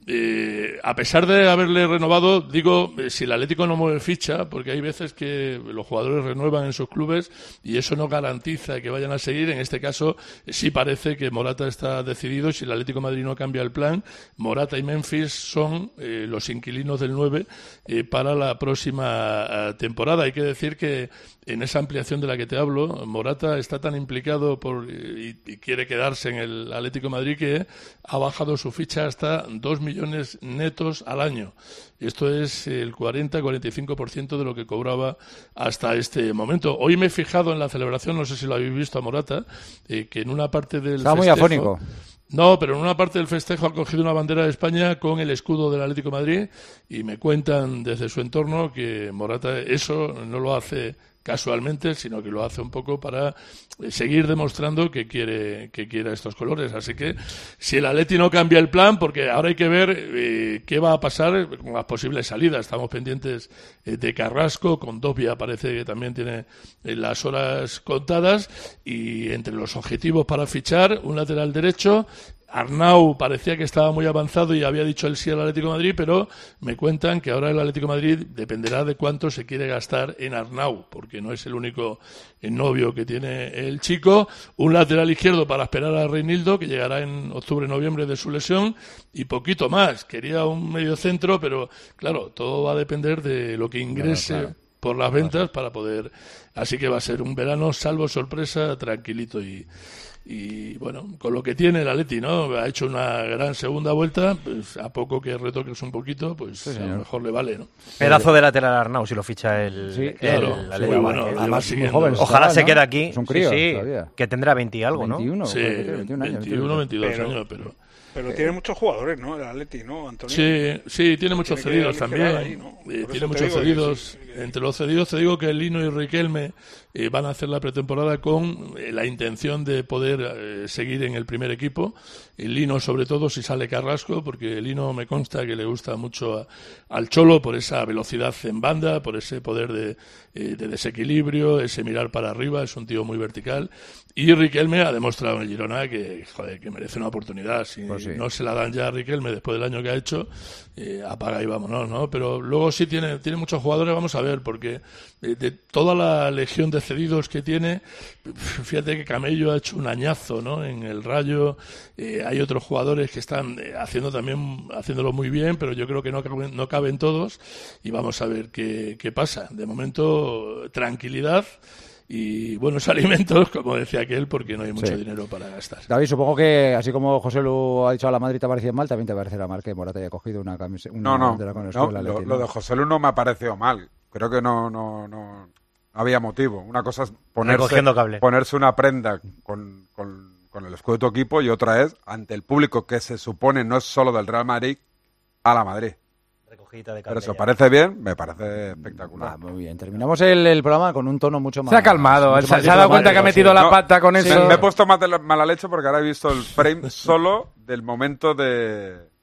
Eh, a pesar de haberle renovado, digo, eh, si el Atlético no mueve ficha, porque hay veces que los jugadores renuevan en sus clubes y eso no garantiza que vayan a seguir. En este caso, eh, sí parece que Morata está decidido. Si el Atlético de Madrid no cambia el plan, Morata y Memphis son eh, los inquilinos del nueve eh, para la próxima eh, temporada. Hay que decir que en esa ampliación de la que te hablo, Morata está tan implicado por y, y quiere quedarse en el Atlético de Madrid que ha bajado su ficha hasta dos millones netos al año. Esto es el cuarenta a cuarenta y cinco por ciento de lo que cobraba hasta este momento. Hoy me he fijado en la celebración, no sé si lo habéis visto a Morata, eh, que en una parte del Está muy festejo... afónico. No, pero en una parte del festejo ha cogido una bandera de España con el escudo del Atlético de Madrid y me cuentan desde su entorno que Morata eso no lo hace casualmente, sino que lo hace un poco para seguir demostrando que quiere que quiere estos colores. Así que si el Atleti no cambia el plan, porque ahora hay que ver eh, qué va a pasar con las posibles salidas. Estamos pendientes eh, de Carrasco, con Dobia parece que también tiene eh, las horas contadas, y entre los objetivos para fichar un lateral derecho. Arnau parecía que estaba muy avanzado y había dicho el sí al Atlético de Madrid, pero me cuentan que ahora el Atlético de Madrid dependerá de cuánto se quiere gastar en Arnau, porque no es el único novio que tiene el chico. Un lateral izquierdo para esperar a Reinildo, que llegará en octubre-noviembre de su lesión, y poquito más. Quería un medio centro, pero claro, todo va a depender de lo que ingrese Claro, claro. por las ventas para poder... Así que va a ser un verano, salvo sorpresa, tranquilito y... Y bueno, con lo que tiene el Atleti, ¿no? Ha hecho una gran segunda vuelta, pues a poco que retoques un poquito, pues Sí, a señor. lo mejor le vale, ¿no? Pedazo de lateral Arnau si lo ficha el, Sí, el claro. Atlético. Sí, bueno, Además, lleva muy siguiendo. joven, Ojalá chaval, se ¿no? quede aquí. Es un crío Sí, sí, todavía. que tendrá veinte y algo, ¿no? veintiuno, Sí, veintiuno años, veintiuno, veintidós Pero- años, pero... Pero tiene muchos jugadores, ¿no? El Atleti, ¿no, Antonio? Sí, sí, tiene muchos Tiene que cedidos también. aligerar ahí, ¿no? Eh, Por tiene eso te muchos digo que cedidos. sí, Entre los cedidos te digo que Lino y Riquelme eh, van a hacer la pretemporada con eh, la intención de poder eh, seguir en el primer equipo. El Lino, sobre todo, si sale Carrasco, porque Lino me consta que le gusta mucho a- al Cholo por esa velocidad en banda, por ese poder de, eh, de desequilibrio, ese mirar para arriba, es un tío muy vertical. Y Riquelme ha demostrado en el Girona que, joder, que merece una oportunidad. Si Pues sí. no se la dan ya a Riquelme después del año que ha hecho, eh, apaga y vámonos, ¿no? Pero luego sí tiene, tiene muchos jugadores, vamos a ver, porque de, de toda la legión de cedidos que tiene, fíjate que Camello ha hecho un añazo, ¿no? En el Rayo, eh, hay otros jugadores que están eh, haciendo también, haciéndolo muy bien, pero yo creo que no caben, no caben todos, y vamos a ver qué, qué pasa. De momento, tranquilidad y buenos alimentos, como decía aquel, porque no hay mucho Sí. dinero para gastar. David, supongo que así como José Lu ha dicho a la Madrid te ha parecido mal, también te parecerá mal que Morata haya cogido una camiseta. No, no, bandera con el no, escudo del lo, Atleti, lo ¿no? de José Lu no me ha parecido mal. Creo que no, no, no había motivo. Una cosa es ponerse, Recogiendo cable. ponerse una prenda con, con, con el escudo de tu equipo, y otra es ante el público que se supone no es solo del Real Madrid, a la Madrid. Recogidita de Pero cable si os ya. parece bien, me parece espectacular. Ah, muy bien. Terminamos el, el programa con un tono mucho más... Se ha calmado, mucho se, más se ha dado cuenta que ha diplomático, metido sí. la No, pata con Sí, eso. me he puesto más de la- mala leche porque ahora he visto el frame solo del momento de,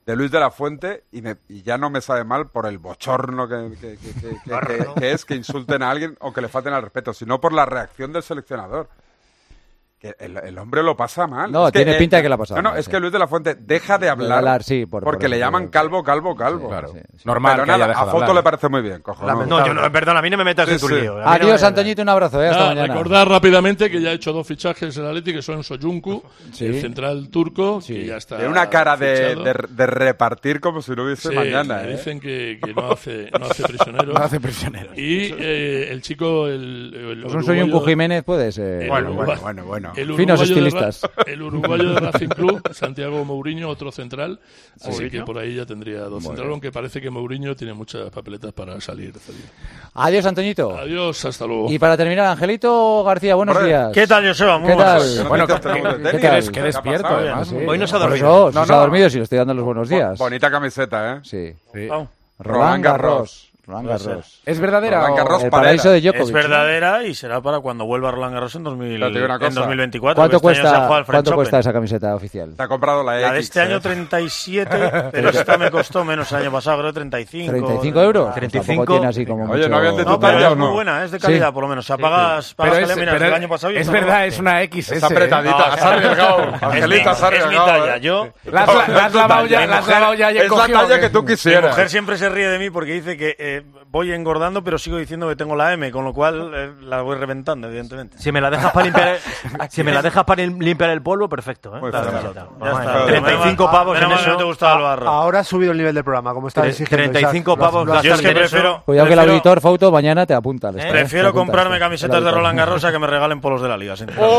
de Luis de la Fuente y, me, y ya no me sabe mal por el bochorno que, que, que, que, que, que, que es que insulten a alguien o que le falten al respeto, sino por la reacción del seleccionador. Que el, el hombre lo pasa mal. No, es tiene que, pinta eh, de que la ha pasado No, no, mal, es sí. que Luis de la Fuente deja de hablar, hablar, sí, por- porque por le eso, llaman sí. calvo, calvo, calvo. Claro, sí, sí. Normal Pero que haya nada, dejado a Foto hablar. le parece muy bien, cojonudo. No, yo no, perdón, a mí no me metas en Sí, tu sí. lío. A mí no Adiós, me- Antoñito, un abrazo, ¿eh? Hasta Nada, mañana. recordar rápidamente que ya ha hecho dos fichajes en el Atleti, que son Soyuncu, Sí. el central turco, Sí. que ya está Tiene una cara de, fichado. de, de repartir como si no hubiese Sí, mañana. me ¿eh? dicen que, que no hace no hace prisioneros. No hace prisioneros. Y eh, el chico, el, el Pues un uruguayo- Soyuncu Jiménez puede ser. el Bueno, uruguayo- bueno, bueno, bueno. el Finos uruguayo de estilistas. Ra- el uruguayo de Racing Club, Santiago Mourinho, otro central. Así ¿Mourinho? que por ahí ya tendría dos Muy centrales, bien. aunque parece que Mourinho tiene muchas papeletas para salir. Adiós, Antoñito. Adiós, hasta luego. Y para terminar, Angelito García, buenos Hombre, días. ¿Qué tal, Joseba? Muy ¿Qué buenas. tal? Bueno, ¿Qué que, tenemos de que- tenis? que des- ¿Qué que ha despierto, pasado? además. Sí. Hoy no se ha Por dormido. eso, No, se ha no. dormido si le estoy dando los buenos días. Bonita camiseta, ¿eh? Sí. Sí. Pau. Roland Garros. Roland Garros. ¿Es verdadera Roland o- Garros El para paraíso de Es Djokovic. verdadera y será para cuando vuelva Roland Garros en, dos mil, Pero te digo una en cosa. dos mil veinticuatro. ¿Cuánto que este año se ha cuesta, jugado el French ¿cuánto cuesta Open. esa camiseta oficial? Te ha comprado la X. La de este año ¿eh? treinta y siete, pero esta me costó menos el año pasado, creo treinta y cinco. ¿treinta y cinco euros? treinta y Tampoco cinco. tiene así como Oye, mucho... ¿no habían de tu No, pero talla es o no? muy buena, es de calidad Sí. por lo menos. O sea, pagas, Pero pagas es, calidad, mira, pero el año pasado y es esta verdad, no. es una X S. Está ¿eh? apretadita, No, has arriesgado. Es mi- Angelita, has es mi arriesgado. talla, ¿eh? yo... La has, la, la has lavado ya, la has lavado ya y Es la encogió, talla ¿qué? que tú Mi quisieras. mujer siempre se ríe de mí porque dice que eh, voy engordando, pero sigo diciendo que tengo la M, con lo cual eh, la voy reventando, evidentemente. Si me la dejas para limpiar el, si me la dejas para limpiar el polvo, perfecto, ¿eh? Muy La feo. camiseta. Ya Vamos, está. treinta y cinco Menos mal- pavos en menos mal que eso. no te gustaba el barro. Ahora ha subido el nivel del programa, como está Tre- exigiendo treinta y cinco Isaac. Lo has- pavos lo has- Yo es que gastar en eso. prefiero... Cuidado que el prefiero- auditor Fauto mañana te apunta. al esto, ¿eh? Prefiero Te apunta comprarme esto. camisetas El de auditor. Roland Garros a que me regalen polos de la liga. sinceramente.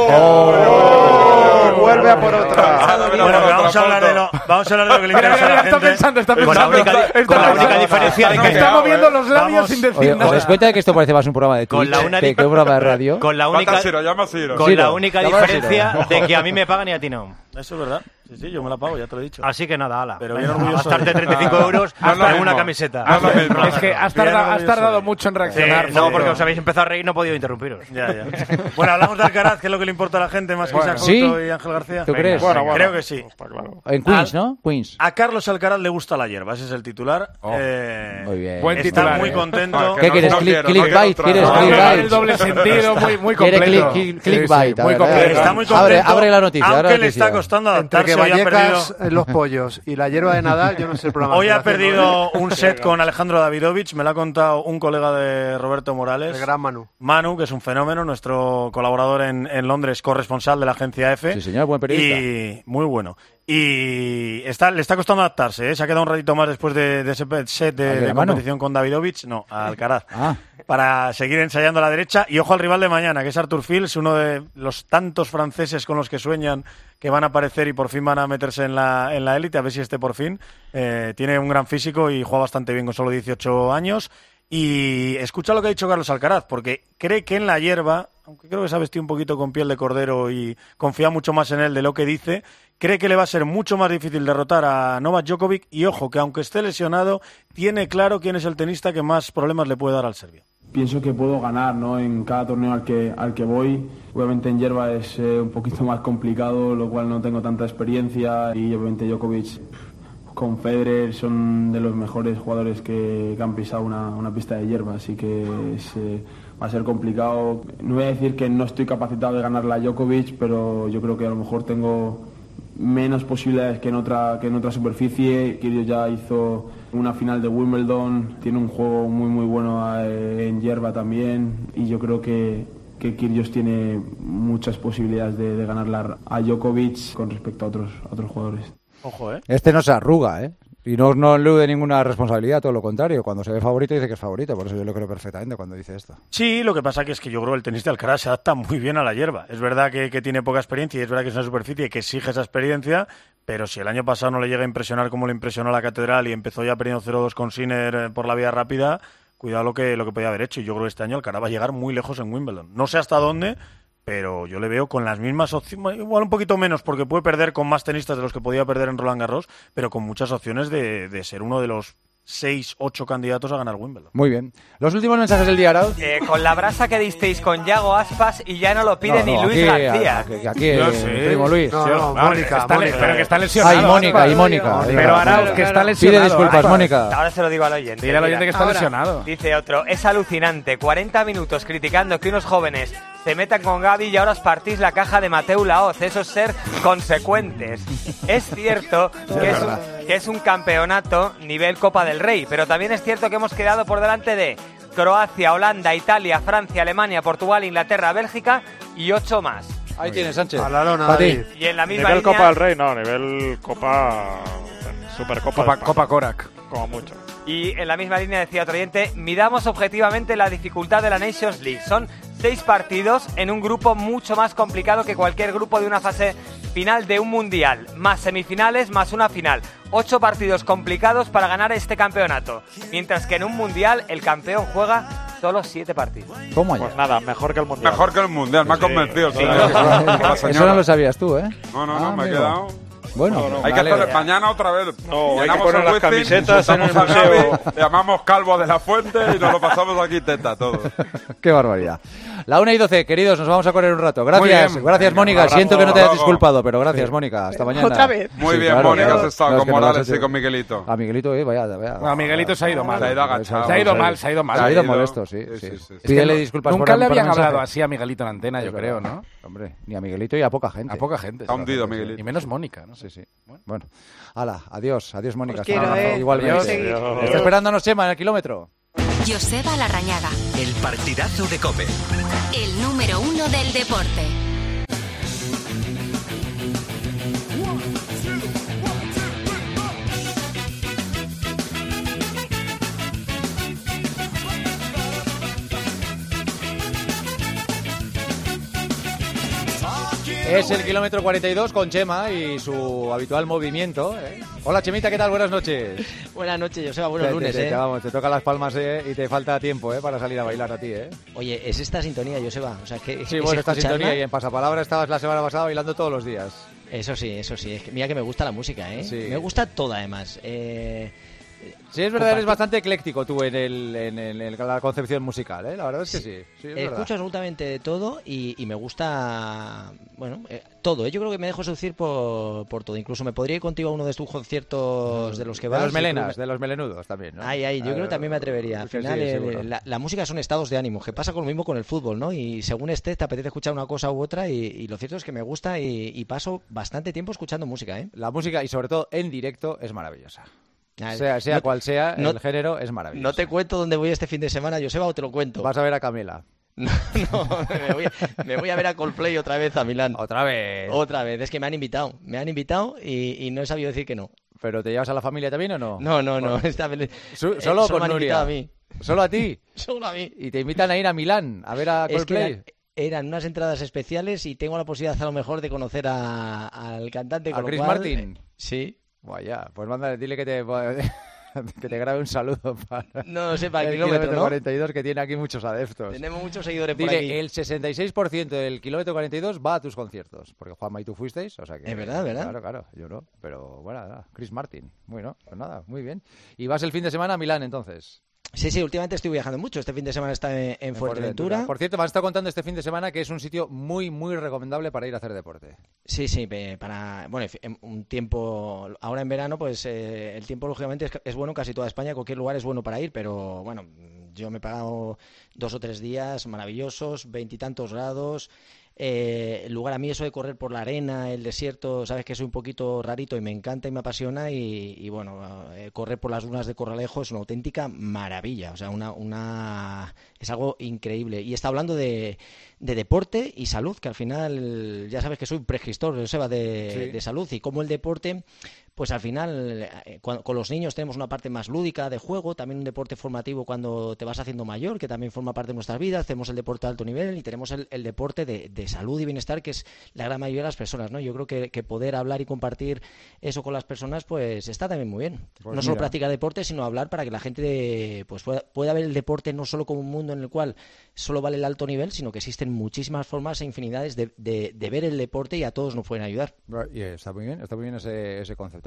¡Oh! Vuelve a por otra. Bueno, vamos a hablar de lo, vamos a hablar de lo que le Mira, interesa a mira, la está gente. pensando, está Con la pensando. única, está con la única pensando. diferencia de No, que... está moviendo los labios Vamos. sin decir Oye, ¿os nada. dais cuenta de que esto parece más un programa de Con Twitch la una que, di- que un programa de radio? Con la Falta única, Ciro, llama a Ciro. con Ciro, la única llama a Ciro. diferencia de que a mí me pagan y a ti no. Eso es verdad. Sí, sí, yo me la pago, ya te lo he dicho. Así que nada, ala. Pero Venga, bien orgulloso gastarte de- treinta y cinco Ah, euros no es lo en mismo. una camiseta. No es lo mismo. Es que has Bien tardado, has orgulloso tardado de- mucho en reaccionar. Sí, No, Fausto. porque os habéis empezado a reír, no he podido interrumpiros. Ya, ya. Bueno, hablamos de Alcaraz, que es lo que le importa a la gente más que Bueno. Isaac ¿Sí? Couto y Ángel García. ¿Tú crees? Bueno, Venga. creo que sí. En Queens, ¿no? Queens. A Carlos Alcaraz le gusta la hierba, ese es el titular. Oh. Eh, Muy bien. Buen está titular, muy eh. contento. Ah, que ¿Qué no- quieres? no Click- quiero, no clickbait, quiero ¿quieres otra- No, clickbait? el doble sentido muy, muy Quiere completo. click- click- Sí, sí, clickbait, a muy ver, completo. Está muy Abre- contento. abre la noticia, Aunque abre la le está noticia. costando Entre que adaptarse. Hoy ha Vallecas, perdido, eh, los pollos y la hierba de Nadal, yo no sé el programa. hoy que ha está haciendo, perdido ¿eh? un set con Alejandro Davidovich. Me lo ha contado un colega de Roberto Morales. El gran Manu. Manu, que es un fenómeno, nuestro colaborador en, en Londres, corresponsal de la agencia F. Sí, señor, buen periodista. Y muy bueno. Y está, le está costando adaptarse, ¿eh? Se ha quedado un ratito más después de, de ese set de, ¿Al de de la mano? competición con Davidovich. No, a Alcaraz. Ah. Para seguir ensayando a la derecha. Y ojo al rival de mañana, que es Arthur Fils, uno de los tantos franceses con los que sueñan que van a aparecer y por fin van a meterse en la en la élite. A ver si este por fin. Eh, tiene un gran físico y juega bastante bien con solo dieciocho años. Y escucha lo que ha dicho Carlos Alcaraz, porque cree que en la hierba, aunque creo que se ha vestido un poquito con piel de cordero y confía mucho más en él de lo que dice, cree que le va a ser mucho más difícil derrotar a Novak Djokovic. Y ojo, que aunque esté lesionado, tiene claro quién es el tenista que más problemas le puede dar al serbio. Pienso que puedo ganar, ¿no? En cada torneo al que, al que voy. Obviamente en hierba es eh, un poquito más complicado, lo cual no tengo tanta experiencia. Y obviamente Djokovic con Federer son de los mejores jugadores que, que han pisado una, una pista de hierba, así que es, eh, va a ser complicado. No voy a decir que no estoy capacitado de ganarle a Djokovic, pero yo creo que a lo mejor tengo menos posibilidades que en otra que en otra superficie. Kyrgios ya hizo una final de Wimbledon, tiene un juego muy muy bueno eh, en hierba también, y yo creo que que Kyrgios tiene muchas posibilidades de, de ganarla a Djokovic con respecto a otros a otros jugadores. Ojo, ¿eh? Este no se arruga, ¿eh? Y no, no elude ninguna responsabilidad, todo lo contrario. Cuando se ve favorito dice que es favorito, por eso yo lo creo perfectamente cuando dice esto. Sí, lo que pasa que es que yo creo que el tenista de Alcaraz se adapta muy bien a la hierba. Es verdad que, que tiene poca experiencia y es verdad que es una superficie que exige esa experiencia, pero si el año pasado no le llega a impresionar como le impresionó la Catedral y empezó ya perdiendo cero dos con Sinner eh, por la vía rápida, cuidado lo que, lo que podía haber hecho. Y yo creo que este año Alcaraz va a llegar muy lejos en Wimbledon. No sé hasta dónde, pero yo le veo con las mismas opciones, igual un poquito menos porque puede perder con más tenistas de los que podía perder en Roland Garros, pero con muchas opciones de, de ser uno de los seis, ocho candidatos a ganar Wimbledon. Muy bien. Los últimos mensajes del día, Arauz. Eh, con la brasa que disteis con Yago Aspas y ya no lo pide No, ni no, Luis aquí, García. Aquí, aquí el primo Luis. No, no, Sí. Mónica, Está- Mónica. Pero que está lesionado. Ay, Mónica, Aspas. y Mónica. Pero Arauz, que está lesionado. Pide disculpas, Aspas. Mónica. Ahora se lo digo al oyente. Dile al oyente mira. que está Ahora. lesionado. Dice otro, es alucinante, cuarenta minutos criticando que unos jóvenes se metan con Gavi y ahora os partís la caja de Mateu Laoz, eso es ser consecuentes. Es cierto que es, un, que es un campeonato nivel Copa del Rey, pero también es cierto que hemos quedado por delante de Croacia, Holanda, Italia, Francia, Alemania, Portugal, Inglaterra, Bélgica y ocho más. Ahí tienes, Sánchez. A la lona, Pa' ti. David. Y en la misma Nivel línea... Copa del Rey, no, nivel Copa... Supercopa Copa, de España. Copa Korak. Como mucho. Y en la misma línea decía otro oyente, midamos objetivamente la dificultad de la Nations League. Son seis partidos en un grupo mucho más complicado que cualquier grupo de una fase final de un mundial. Más semifinales, más una final. Ocho partidos complicados para ganar este campeonato. Mientras que en un mundial el campeón juega solo siete partidos. ¿Cómo allá? Pues nada, mejor que el Mundial. Mejor que el Mundial, me ha Sí. convencido. Sí. Sí. La Eso señora. no lo sabías tú, ¿eh? No, no, Ah, no, me he amigo. quedado... Bueno, No, no, me hay que alegro. hacer mañana otra vez. No, hay que Llenamos poner el las Westin, camisetas en el juntamos a museo. Gavi, llamamos Calvo de la Fuente y nos lo pasamos aquí teta todo. Qué barbaridad. La una y doce, queridos, nos vamos a correr un rato. Gracias, Muy bien. gracias, Venga, Mónica. un abrazo. Siento que no te hayas Hasta luego. disculpado, pero gracias, Mónica. Hasta mañana. ¿Otra vez? Muy Sí, bien, claro, Mónica, claro. has estado No, es con que no lo Morales has hecho. y con Miguelito. A Miguelito, eh, vaya, vaya. No, Miguelito se ha ido mal. Se ha ido agachado. Se ha ido mal, se ha ido mal. Se ha ido Ha ido. molesto, sí. Sí, sí. sí, sí, sí. Pídele Es que disculpas Nunca por le por habían mensaje. hablado así a Miguelito en antena, yo Es creo, verdad. ¿no? Hombre, ni a Miguelito y a poca gente. A poca gente. Está hundido, sí. Miguelito. Y menos Mónica, ¿no? Sí, sí. Bueno, hala, adiós, adiós, Mónica. Os quiero, Hasta mañana. eh. Igualmente. Adiós. Adiós. Está esperándonos Chema en el kilómetro. Joseba Larrañaga, El partidazo de COPE. el número uno del deporte. Es el kilómetro cuarenta y dos con Chema y su habitual movimiento. ¿eh? Hola, Chemita, ¿qué tal? Buenas noches. Buenas noches, Joseba, buenos Te- lunes, te, te- ¿eh? vamos, te toca las palmas eh, y te falta tiempo eh, para salir a bailar a ti, ¿eh? Oye, es esta sintonía, Joseba, o sea, que Sí, es bueno, esta escucharla- sintonía y en Pasapalabra estabas la semana pasada bailando todos los días. Eso sí, eso sí, es que mira que me gusta la música, ¿eh? Sí. Me gusta toda, además. Eh... Sí, es verdad, eres compartir- bastante ecléctico tú en, el, en, el- en la concepción musical, ¿eh? La verdad es que sí. sí es verdad. Escucho absolutamente de todo y, y me gusta, bueno, eh, todo. ¿eh? Yo creo que me dejo seducir por, por todo. Incluso me podría ir contigo a uno de tus conciertos de los que De vas. los y melenas, tú- de los melenudos también, ¿no? Ay, ay, yo Ah, creo que también me atrevería. Al que sí, final, eh, seguro. la, la música son estados de ánimo, que pasa con lo mismo con el fútbol, ¿no? Y según estés, te apetece escuchar una cosa u otra y, y lo cierto es que me gusta y, y paso bastante tiempo escuchando música, ¿eh? La música y sobre todo en directo es maravillosa. Ah, Sea, sea no- cual sea, no- el género es maravilloso. No te cuento dónde voy este fin de semana, Joseba, o te lo cuento. Vas a ver a Camela. No, no, me voy, a, me voy a ver a Coldplay otra vez a Milán. Otra vez. Otra vez, es que me han invitado. Me han invitado y, y no he sabido decir que no. ¿Pero te llevas a la familia también o no? No, no, no. Bueno. Esta vez, Su- eh, solo me con han Nuria. invitado a mí. ¿Solo a ti? Solo a mí. Y te invitan a ir a Milán a ver a Es que Coldplay. eran, eran unas entradas especiales y tengo la posibilidad a lo mejor de conocer a- al cantante. ¿A con lo Chris cual, Martin? eh, sí. Vaya, pues mándale, dile que te, que te grabe un saludo para No, no sé, para el el kilómetro, kilómetro ¿no? cuarenta y dos, que tiene aquí muchos adeptos. Tenemos muchos seguidores por Dile, aquí. el sesenta y seis por ciento del kilómetro cuarenta y dos va a tus conciertos. Porque Juanma y tú fuisteis, o sea que... Es verdad, ¿verdad? Claro, claro, yo no. Pero bueno, nada, Chris Martin. Bueno, pues nada, muy bien. ¿Y vas el fin de semana a Milán entonces? Sí, sí, últimamente estoy viajando mucho. Este fin de semana está en, en Fuerteventura. Por cierto, me han estado contando este fin de semana que es un sitio muy, muy recomendable para ir a hacer deporte. Sí, sí, pe- para bueno, en un tiempo ahora en verano, pues eh, el tiempo lógicamente es, es bueno en casi toda España, cualquier lugar es bueno para ir, pero bueno, yo me he pagado dos o tres días maravillosos, veintitantos grados. Eh, el lugar a mí eso de correr por la arena, el desierto, sabes que soy un poquito rarito y me encanta y me apasiona y, y bueno, eh, correr por las dunas de Corralejo es una auténtica maravilla, o sea, una, una es algo increíble. Y está hablando de, de deporte y salud, que al final ya sabes que soy un pregestor, Joseba, de, Sí. de salud y cómo el deporte, pues al final eh, cuando- con los niños tenemos una parte más lúdica de juego, también un deporte formativo cuando te vas haciendo mayor, que también forma parte de nuestras vidas, tenemos el deporte de alto nivel y tenemos el, el deporte de, de salud y bienestar, que es la gran mayoría de las personas, ¿no? Yo creo que, que poder hablar y compartir eso con las personas, pues está también muy bien. Pues no solo mira. practicar deporte, sino hablar para que la gente de, pues pueda, pueda ver el deporte no solo como un mundo en el cual solo vale el alto nivel, sino que existen muchísimas formas e infinidades de, de, de ver el deporte y a todos nos pueden ayudar. Y está muy bien, está muy bien ese, ese concepto.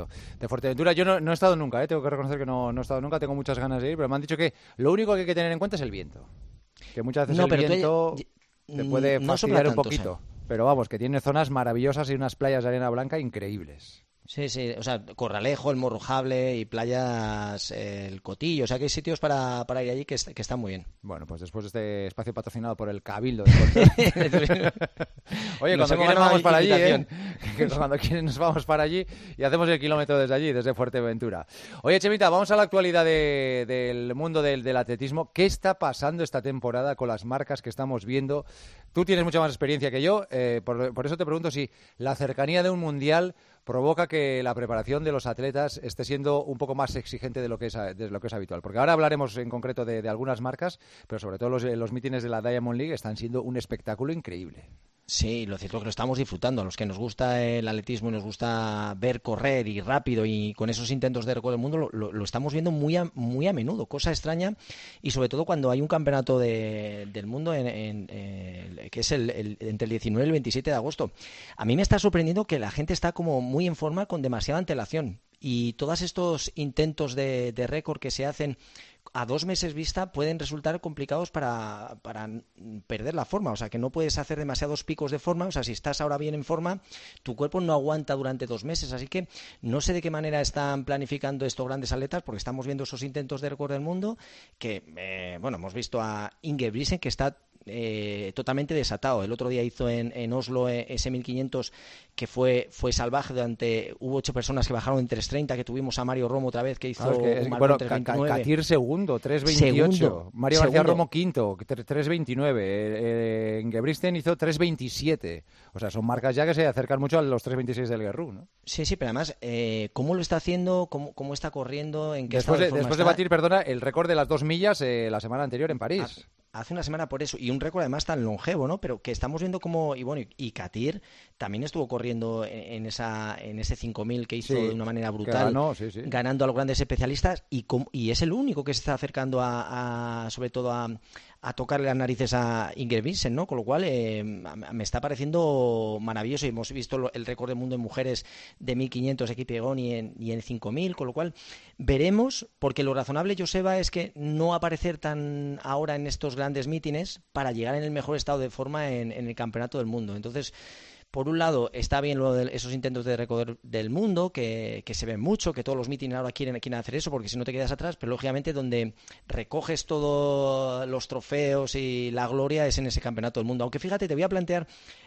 cierto. De Fuerteventura yo no, no he estado nunca, ¿eh? Tengo que reconocer que no, no he estado nunca, tengo muchas ganas de ir, pero me han dicho que lo único que hay que tener en cuenta es el viento. Que muchas veces No, el pero tú viento hay- te puede no fastidiar sopla un tanto, poquito. o sea. Pero vamos, que tiene zonas maravillosas y unas playas de arena blanca increíbles. Sí, sí, o sea, Corralejo, el Morrojable y playas, eh, el Cotillo, o sea que hay sitios para, para ir allí que, est- que están muy bien. Bueno, pues después de este espacio patrocinado por el Cabildo de Corte. Oye, Nos cuando hemos quieran nos ganado vamos para allí, ¿eh? invitación. Que cuando quieren nos vamos para allí y hacemos el kilómetro desde allí, desde Fuerteventura. Oye, Chemita, vamos a la actualidad de- del mundo del, del atletismo. ¿Qué está pasando esta temporada con las marcas que estamos viendo? Tú tienes mucha más experiencia que yo, eh, por, por eso te pregunto si la cercanía de un mundial provoca que la preparación de los atletas esté siendo un poco más exigente de lo que es, de lo que es habitual. Porque ahora hablaremos en concreto de, de algunas marcas, pero sobre todo los, los mítines de la Diamond League están siendo un espectáculo increíble. Sí, lo cierto es que lo estamos disfrutando. A los que nos gusta el atletismo y nos gusta ver correr y rápido y con esos intentos de récord del mundo, lo, lo- lo estamos viendo muy a, muy a menudo, cosa extraña, y sobre todo cuando hay un campeonato de- del mundo en, en, eh, que es el, el- entre el diecinueve y el veintisiete de agosto. A mí me está sorprendiendo que la gente está como muy en forma con demasiada antelación. Y todos estos intentos de, de récord que se hacen a dos meses vista pueden resultar complicados para, para perder la forma. O sea, que no puedes hacer demasiados picos de forma. O sea, si estás ahora bien en forma, tu cuerpo no aguanta durante dos meses. Así que no sé de qué manera están planificando estos grandes atletas, porque estamos viendo esos intentos de récord del mundo que, eh, bueno, hemos visto a Ingebrigtsen, que está eh, totalmente desatado. El otro día hizo en, en Oslo eh, ese mil quinientos que fue fue salvaje. Durante hubo ocho personas que bajaron en tres treinta, que tuvimos a Mario Romo otra vez, que hizo Claro, es que es- un marcón bueno, tres Ca- veintinueve. Ca- Katir segundo, tres veintiocho. Segundo, Mario García segundo. Romo quinto, tres veintinueve. Eh, eh, Ingebrigtsen hizo tres veintisiete. O sea, son marcas ya que se acercan mucho a los tres veintiséis del Guerrú, ¿no? Sí, sí, pero además, eh, ¿cómo lo está haciendo? ¿Cómo, cómo está corriendo? ¿En qué Después estado de, de forma después de está? batir, perdona, el récord de las dos millas eh, la semana anterior en París. Hace una semana por eso, y un récord además tan longevo, ¿no? Pero que estamos viendo como, y bueno, y Katir también estuvo corriendo en, en esa en ese cinco mil que hizo Sí, de una manera que brutal, ganó, sí, sí. ganando a los grandes especialistas, y, com- y es el único que se está acercando a, a- sobre todo a, a tocarle las narices a Ingebrigtsen, ¿no? Con lo cual eh, me está pareciendo maravilloso. Y hemos visto lo- el récord del mundo en mujeres de mil quinientos Equipegón y en, y en cinco mil, con lo cual veremos, porque lo razonable, Joseba, es que no aparecer tan ahora en estos grandes mítines para llegar en el mejor estado de forma en, en el campeonato del mundo. Entonces, por un lado, está bien lo de esos intentos de récord del mundo, que, que se ven mucho, que todos los mítines ahora quieren, quieren hacer eso, porque si no te quedas atrás, pero lógicamente donde recoges todos los trofeos y la gloria es en ese campeonato del mundo. Aunque fíjate, te voy a plantear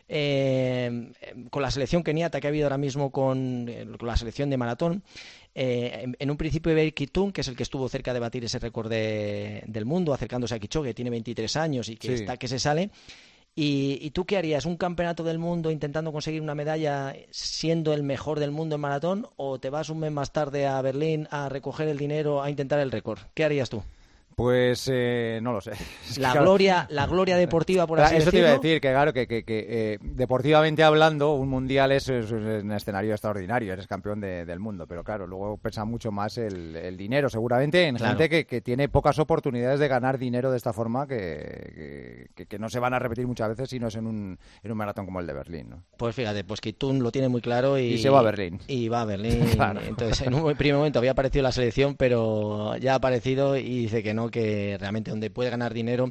eh, con la selección keniata que ha habido ahora mismo con, eh, con la selección de maratón. Eh, en, en un principio Eber Kitun, que es el que estuvo cerca de batir ese récord de- del mundo, acercándose a Kipchoge, que tiene veintitrés años y que Sí. está que se sale. ¿Y, ¿Y tú qué harías? ¿Un campeonato del mundo intentando conseguir una medalla siendo el mejor del mundo en maratón? ¿O te vas un mes más tarde a Berlín a recoger el dinero a intentar el récord? ¿Qué harías tú? Pues eh, no lo sé. Es que, La claro, gloria, la gloria deportiva, por Claro, así eso te iba a decirlo. decir, que claro, que, que, que, eh, deportivamente hablando, un mundial es, es un escenario extraordinario, eres campeón de- del mundo, pero claro, luego pesa mucho más el, el dinero, seguramente, en Claro. gente que, que tiene pocas oportunidades de ganar dinero de esta forma, que, que, que no se van a repetir muchas veces si no es en un, en un maratón como el de Berlín, ¿no? Pues fíjate, pues Kitun lo tiene muy claro y, Y se va a Berlín. Y va a Berlín. Claro. Entonces, en un primer momento había aparecido la selección, pero ya ha aparecido y dice que no, que realmente donde puede ganar dinero.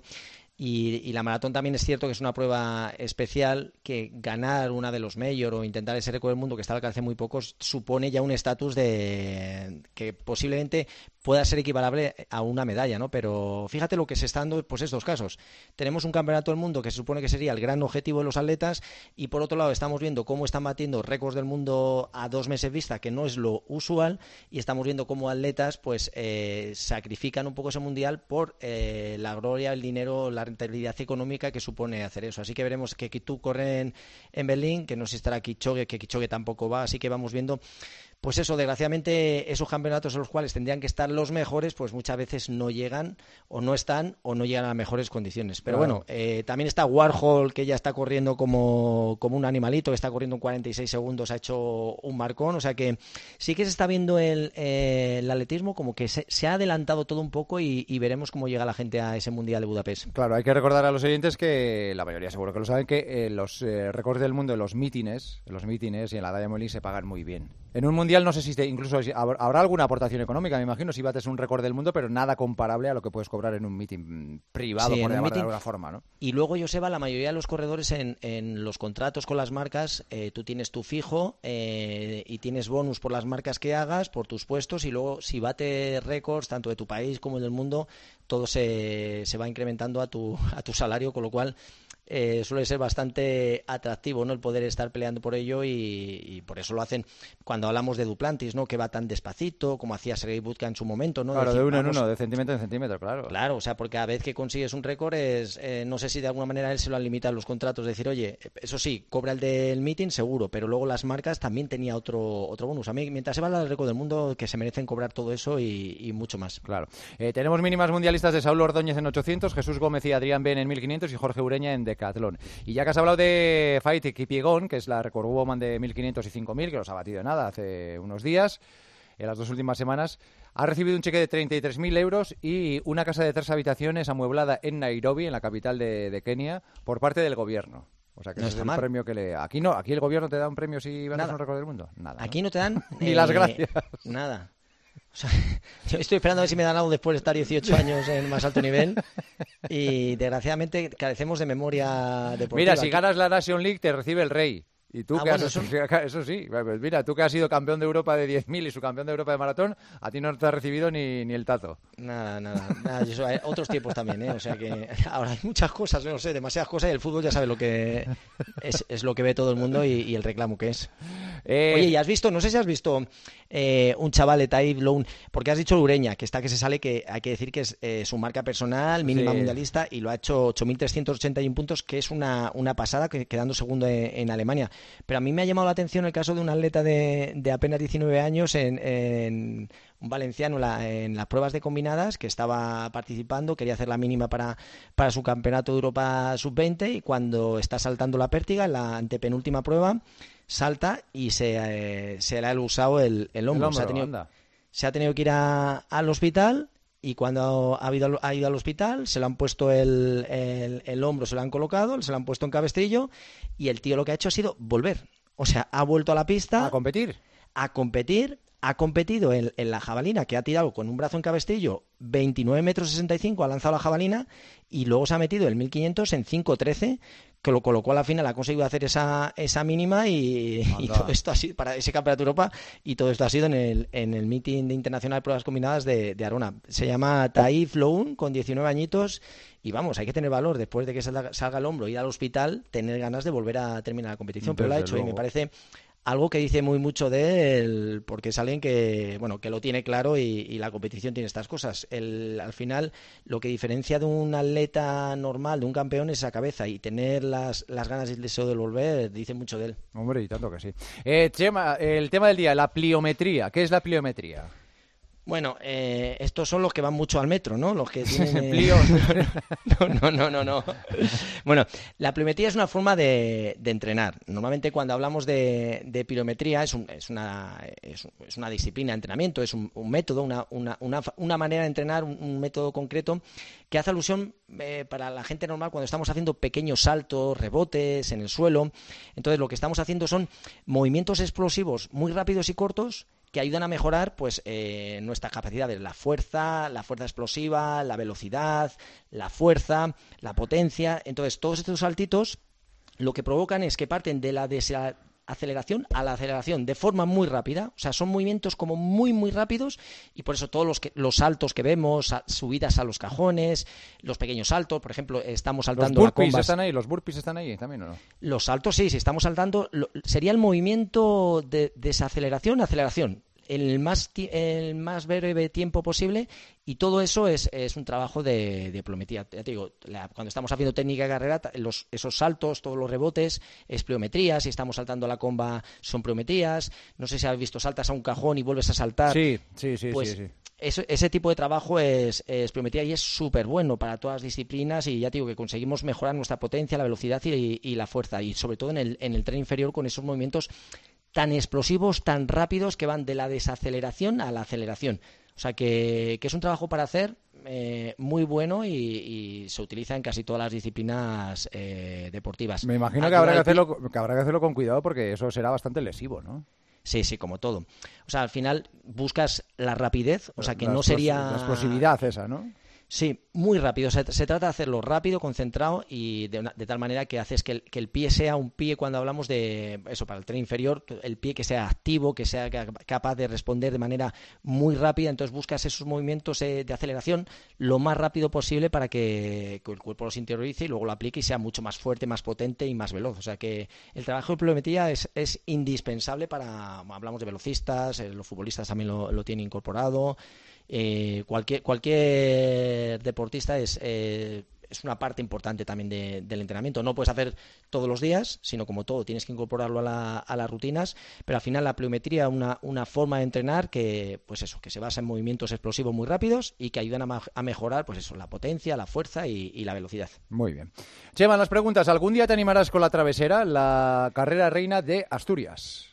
Y, y la maratón también es cierto que es una prueba especial, que ganar una de los Major o intentar ese récord del mundo que está al alcance de muy pocos supone ya un estatus de que posiblemente pueda ser equivalable a una medalla, ¿no? Pero fíjate lo que se está dando pues estos casos. Tenemos un campeonato del mundo que se supone que sería el gran objetivo de los atletas, y por otro lado estamos viendo cómo están batiendo récords del mundo a dos meses vista, que no es lo usual, y estamos viendo cómo atletas pues eh, sacrifican un poco ese mundial por eh, la gloria, el dinero, la rentabilidad económica que supone hacer eso. Así que veremos que Kitú corre en, en Berlín, que no sé si estará Kipchoge, que Kipchoge tampoco va, así que vamos viendo. Pues eso, desgraciadamente, esos campeonatos en los cuales tendrían que estar los mejores, pues muchas veces no llegan, o no están, o no llegan a mejores condiciones. Pero Claro. bueno, eh, también está Warhol, que ya está corriendo como, como un animalito, que está corriendo en cuarenta y seis segundos, ha hecho un marcón. O sea que sí que se está viendo el, eh, el atletismo como que se, se ha adelantado todo un poco, y, y veremos cómo llega la gente a ese Mundial de Budapest. Claro, hay que recordar a los oyentes que la mayoría seguro que lo saben, que eh, los eh, récords del mundo de los mítines, en los mítines y en la Diamond League se pagan muy bien. En un mundial no sé si te, incluso si hab- habrá alguna aportación económica, me imagino, si bates un récord del mundo, pero nada comparable a lo que puedes cobrar en un meeting privado, Sí, por en un llamarlo de meeting. alguna forma, ¿no? Y luego, Joseba, la mayoría de los corredores en, en los contratos con las marcas, eh, tú tienes tu fijo eh, y tienes bonus por las marcas que hagas, por tus puestos, y luego si bate récords, tanto de tu país como del mundo, todo se, se va incrementando a tu, a tu salario, con lo cual eh, suele ser bastante atractivo, ¿no?, el poder estar peleando por ello, y, y por eso lo hacen cuando hablamos de Duplantis, ¿no?, que va tan despacito, como hacía Sergei Budka en su momento, ¿no? Claro, Decir, de uno en vamos, uno, de centímetro en centímetro, claro. Claro, o sea, porque a vez que consigues un récord, es, eh, no sé si de alguna manera él se lo han limitado los contratos, decir, oye, eso sí, cobra el del meeting, seguro, pero luego las marcas también tenía otro otro bonus. A mí, mientras se va el récord del mundo, que se merecen cobrar todo eso y, y mucho más. Claro. Eh, tenemos mínimas mundialistas de Saúl Ordóñez en ochocientos, Jesús Gómez y Adrián Ben en mil quinientos y Jorge Ureña en decatlón. Y ya que has hablado de Fight Kipiegon, que es la record woman de mil quinientos y cinco mil, que los ha batido de nada hace unos días, en las dos últimas semanas, ha recibido un cheque de treinta y tres mil euros y una casa de tres habitaciones amueblada en Nairobi, en la capital de, de Kenia, por parte del gobierno. O sea, que No ese está es el mal. premio que le... Aquí no, aquí el gobierno te da un premio si bates Nada. un récord del mundo. Nada. ¿no? Aquí no te dan Ni eh, las gracias. Nada. O sea, yo estoy esperando a ver si me dan algo después de estar dieciocho años en más alto nivel y desgraciadamente carecemos de memoria deportiva. Mira, si Aquí- ganas la Nation League te recibe el Rey. Y tú Ah, que bueno, has, eso- eso sí, pues mira, tú que has sido campeón de Europa de diez mil y subcampeón de Europa de maratón, a ti no te ha recibido ni, ni el tazo. Nada, nada, nada, yo soy- otros tiempos también, ¿eh? O sea que ahora hay muchas cosas, no sé, demasiadas cosas, y el fútbol ya sabe lo que es, es lo que ve todo el mundo y, y el reclamo que es. Eh, Oye, ¿y has visto, no sé si has visto eh, un chaval de Taib Loun, porque has dicho Ureña, que está que se sale, que hay que decir que es eh, su marca personal, mínima Sí. mundialista, y lo ha hecho ocho mil trescientos ochenta y uno puntos, que es una, una pasada, que, quedando segundo en, en Alemania. Pero a mí me ha llamado la atención el caso de un atleta de, de apenas diecinueve años en, en un valenciano en, la- en las pruebas de combinadas, que estaba participando, quería hacer la mínima para, para su campeonato de Europa sub veinte, y cuando está saltando la pértiga, en la antepenúltima prueba, salta y se, eh, se le ha usado el, el hombro. El se, ha hombro, tenido, anda. se ha tenido que ir a- al hospital, y cuando ha ido, al- ha ido al hospital se le han puesto el, el, el hombro, se lo han colocado, se lo han puesto en cabestrillo, y el tío lo que ha hecho ha sido volver. O sea, ha vuelto a la pista. ¿A competir? A competir. Ha competido en, en la jabalina, que ha tirado con un brazo en cabestillo veintinueve metros sesenta y cinco, ha lanzado la jabalina, y luego se ha metido el mil quinientos en cinco trece, que lo colocó a la final, ha conseguido hacer esa, esa mínima, y, y todo esto ha sido para ese campeonato de Europa, y todo esto ha sido en el, en el meeting de internacional de pruebas combinadas de, de Arona. Se llama Taif Loun, con diecinueve añitos, y vamos, hay que tener valor después de que salga, salga el hombro, ir al hospital, tener ganas de volver a terminar la competición, pero lo ha Desde hecho, y me luego. parece algo que dice muy mucho de él, porque es alguien que, bueno, que lo tiene claro, y, y la competición tiene estas cosas. El, al final, lo que diferencia de un atleta normal, de un campeón, es esa cabeza, y tener las, las ganas y el deseo de volver dice mucho de él. Hombre, y tanto que sí. Eh, Chema, el tema del día, la pliometría. ¿Qué es la pliometría? Bueno, eh, estos son los que van mucho al metro, ¿no? Los que tienen... eh, Plío. no, no, no, no, no. Bueno, la pliometría es una forma de, de entrenar. Normalmente cuando hablamos de, de pliometría es, un- es, una, es, es una disciplina de entrenamiento, es un, un método, una, una, una, fa- una manera de entrenar, un, un método concreto que hace alusión eh, para la gente normal cuando estamos haciendo pequeños saltos, rebotes en el suelo. Entonces lo que estamos haciendo son movimientos explosivos muy rápidos y cortos, que ayudan a mejorar pues eh, nuestras capacidades, la fuerza, la fuerza explosiva, la velocidad, la fuerza, la potencia. Entonces, todos estos saltitos lo que provocan es que parten de la desaceleración a la aceleración de forma muy rápida. O sea, son movimientos como muy, muy rápidos, y por eso todos los, que, los saltos que vemos, a- subidas a los cajones, los pequeños saltos, por ejemplo, estamos ¿Los saltando la burpees combas. están ahí? ¿Los burpees están ahí también o no? Los saltos, sí, si estamos saltando, lo- sería el movimiento de desaceleración, aceleración, el más, ti- el más breve tiempo posible, y todo eso es, es un trabajo de, de pliometría. Ya te digo, la- cuando estamos haciendo técnica de carrera, ta- los, esos saltos, todos los rebotes, es pliometría. Si estamos saltando la comba, son pliometrías. No sé si has visto, saltas a un cajón y vuelves a saltar. Sí, sí, sí, Pues, sí, sí. Eso- ese tipo de trabajo es, es pliometría, y es súper bueno para todas las disciplinas, y ya te digo que conseguimos mejorar nuestra potencia, la velocidad y, y la fuerza, y sobre todo en el, en el tren inferior, con esos movimientos tan explosivos, tan rápidos, que van de la desaceleración a la aceleración. O sea que, que es un trabajo para hacer eh, muy bueno, y, y se utiliza en casi todas las disciplinas eh, deportivas. Me imagino Aquí que habrá va que, el pi- hacerlo, que habrá que hacerlo con cuidado, porque eso será bastante lesivo, ¿no? Sí, sí, como todo. O sea, al final buscas la rapidez, o sea, que la no sería... La explosividad esa, ¿no? Sí, muy rápido. Se, se trata de hacerlo rápido, concentrado y de, una, de tal manera que haces que el, que el pie sea un pie, cuando hablamos de eso, para el tren inferior, el pie que sea activo, que sea capaz de responder de manera muy rápida. Entonces buscas esos movimientos eh, de aceleración lo más rápido posible para que, que el cuerpo los interiorice y luego lo aplique y sea mucho más fuerte, más potente y más veloz. O sea que el trabajo de pliometría es, es indispensable para, hablamos de velocistas, eh, los futbolistas también lo, lo tienen incorporado. Eh, cualquier cualquier deportista es, eh, es una parte importante también de, del entrenamiento. No puedes hacer todos los días, sino como todo, tienes que incorporarlo a, la, a las rutinas, pero al final la pliometría es una, una forma de entrenar que, pues eso, que se basa en movimientos explosivos muy rápidos y que ayudan a, a mejorar pues eso, la potencia, la fuerza y, y la velocidad. Muy bien. Chema, las preguntas. ¿Algún día te animarás con la travesera, la carrera reina de Asturias?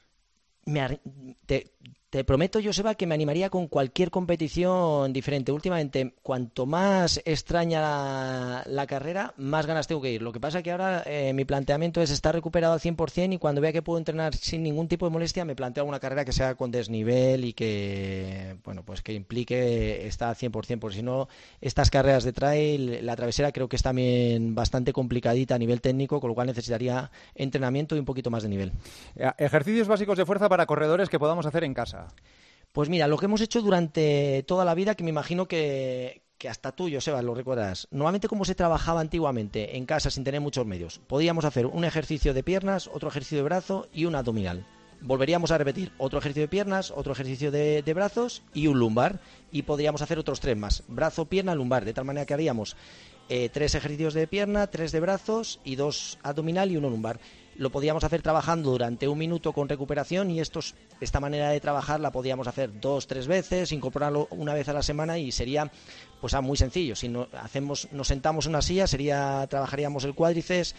Me, te, te prometo, Joseba, que me animaría con cualquier competición diferente. Últimamente, cuanto más extraña la, la carrera, más ganas tengo que ir. Lo que pasa es que ahora eh, mi planteamiento es estar recuperado al cien por ciento y cuando vea que puedo entrenar sin ningún tipo de molestia, me planteo una carrera que sea con desnivel y que, bueno, pues que implique estar al cien por ciento, porque si no, estas carreras de trail, la travesera creo que es también bastante complicadita a nivel técnico, con lo cual necesitaría entrenamiento y un poquito más de nivel. Ejercicios básicos de fuerza para corredores que podamos hacer en casa. Pues mira, lo que hemos hecho durante toda la vida, que me imagino que, que hasta tú, Joseba, lo recuerdas. Normalmente, como se trabajaba antiguamente en casa sin tener muchos medios, podíamos hacer un ejercicio de piernas, otro ejercicio de brazo y un abdominal. Volveríamos a repetir otro ejercicio de piernas, otro ejercicio de, de brazos y un lumbar. Y podríamos hacer otros tres más, brazo, pierna, lumbar, de tal manera que haríamos eh, tres ejercicios de pierna, tres de brazos y dos abdominal y uno lumbar. Lo podíamos hacer trabajando durante un minuto con recuperación y estos, esta manera de trabajar la podíamos hacer dos, tres veces, incorporarlo una vez a la semana y sería pues muy sencillo. Si no, hacemos, nos sentamos en una silla, sería trabajaríamos el cuádriceps.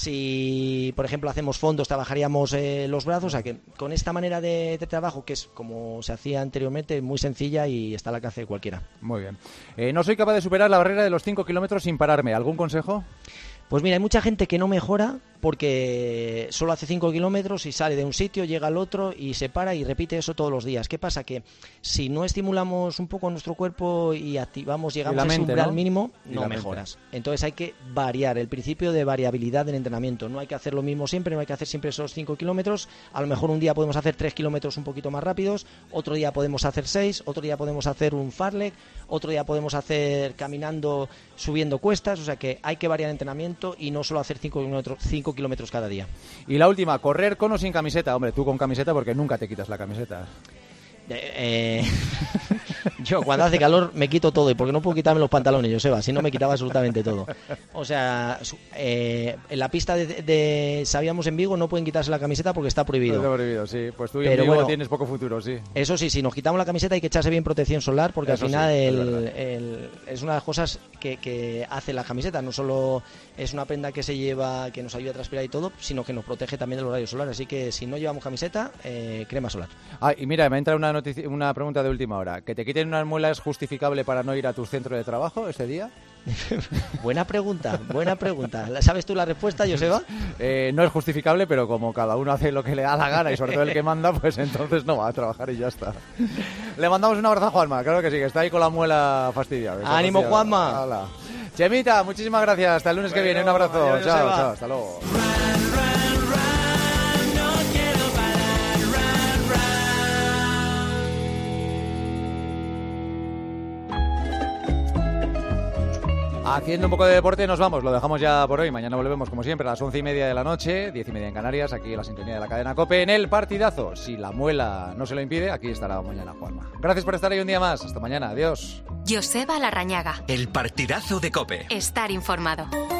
Si, por ejemplo, hacemos fondos, trabajaríamos eh, los brazos. O sea que con esta manera de, de trabajo, que es como se hacía anteriormente, muy sencilla y está al alcance de cualquiera. Muy bien. Eh, no soy capaz de superar la barrera de los cinco kilómetros sin pararme. ¿Algún consejo? Pues mira, hay mucha gente que no mejora porque solo hace cinco kilómetros y sale de un sitio, llega al otro y se para y repite eso todos los días. ¿Qué pasa? Que si no estimulamos un poco nuestro cuerpo y activamos, llegamos a ese umbral ¿no? mínimo, no mejoras. Mente. Entonces hay que variar, el principio de variabilidad del entrenamiento. No hay que hacer lo mismo siempre, no hay que hacer siempre esos cinco kilómetros. A lo mejor un día podemos hacer tres kilómetros un poquito más rápidos, otro día podemos hacer seis, otro día podemos hacer un fartlek, otro día podemos hacer caminando, subiendo cuestas. O sea que hay que variar el entrenamiento y no solo hacer cinco kilómetros, cinco kilómetros cada día. Y la última, correr con o sin camiseta. Hombre, tú con camiseta porque nunca te quitas la camiseta. Eh, yo cuando hace calor me quito todo y porque no puedo quitarme los pantalones, Joseba, si no me quitaba absolutamente todo. O sea, eh, en la pista de, de Sabíamos en Vigo no pueden quitarse la camiseta porque está prohibido. Está prohibido, sí. Pues tú en Pero Vigo bueno, tienes poco futuro, sí. Eso sí, si nos quitamos la camiseta hay que echarse bien protección solar porque Eso al final sí, el, es el, es una de las cosas que, que hace la camiseta. No solo es una prenda que se lleva, que nos ayuda a transpirar y todo, sino que nos protege también de los rayos solares. Así que si no llevamos camiseta, eh, crema solar. Ah, y mira, me entra una noticia, una pregunta de última hora. ¿Que te quiten una muela es justificable para no ir a tu centro de trabajo este día? Buena pregunta, buena pregunta. ¿Sabes tú la respuesta, Joseba? Eh, no es justificable, pero como cada uno hace lo que le da la gana y sobre todo el que manda, pues entonces no va a trabajar y ya está. Le mandamos un abrazo a Juanma, claro que sí, que está ahí con la muela fastidiada. ¡Ánimo, Juanma! Hola. Chemita, muchísimas gracias. Hasta el lunes bueno, que viene. Un abrazo. Adiós, chao, Joseba. chao. Hasta luego. Haciendo un poco de deporte nos vamos, lo dejamos ya por hoy. Mañana volvemos como siempre a las once y media de la noche, diez y media en Canarias, aquí en la sintonía de la cadena COPE en el partidazo. Si la muela no se lo impide, aquí estará mañana Juanma. Gracias por estar ahí un día más. Hasta mañana. Adiós. Joseba Larrañaga. El partidazo de COPE. Estar informado.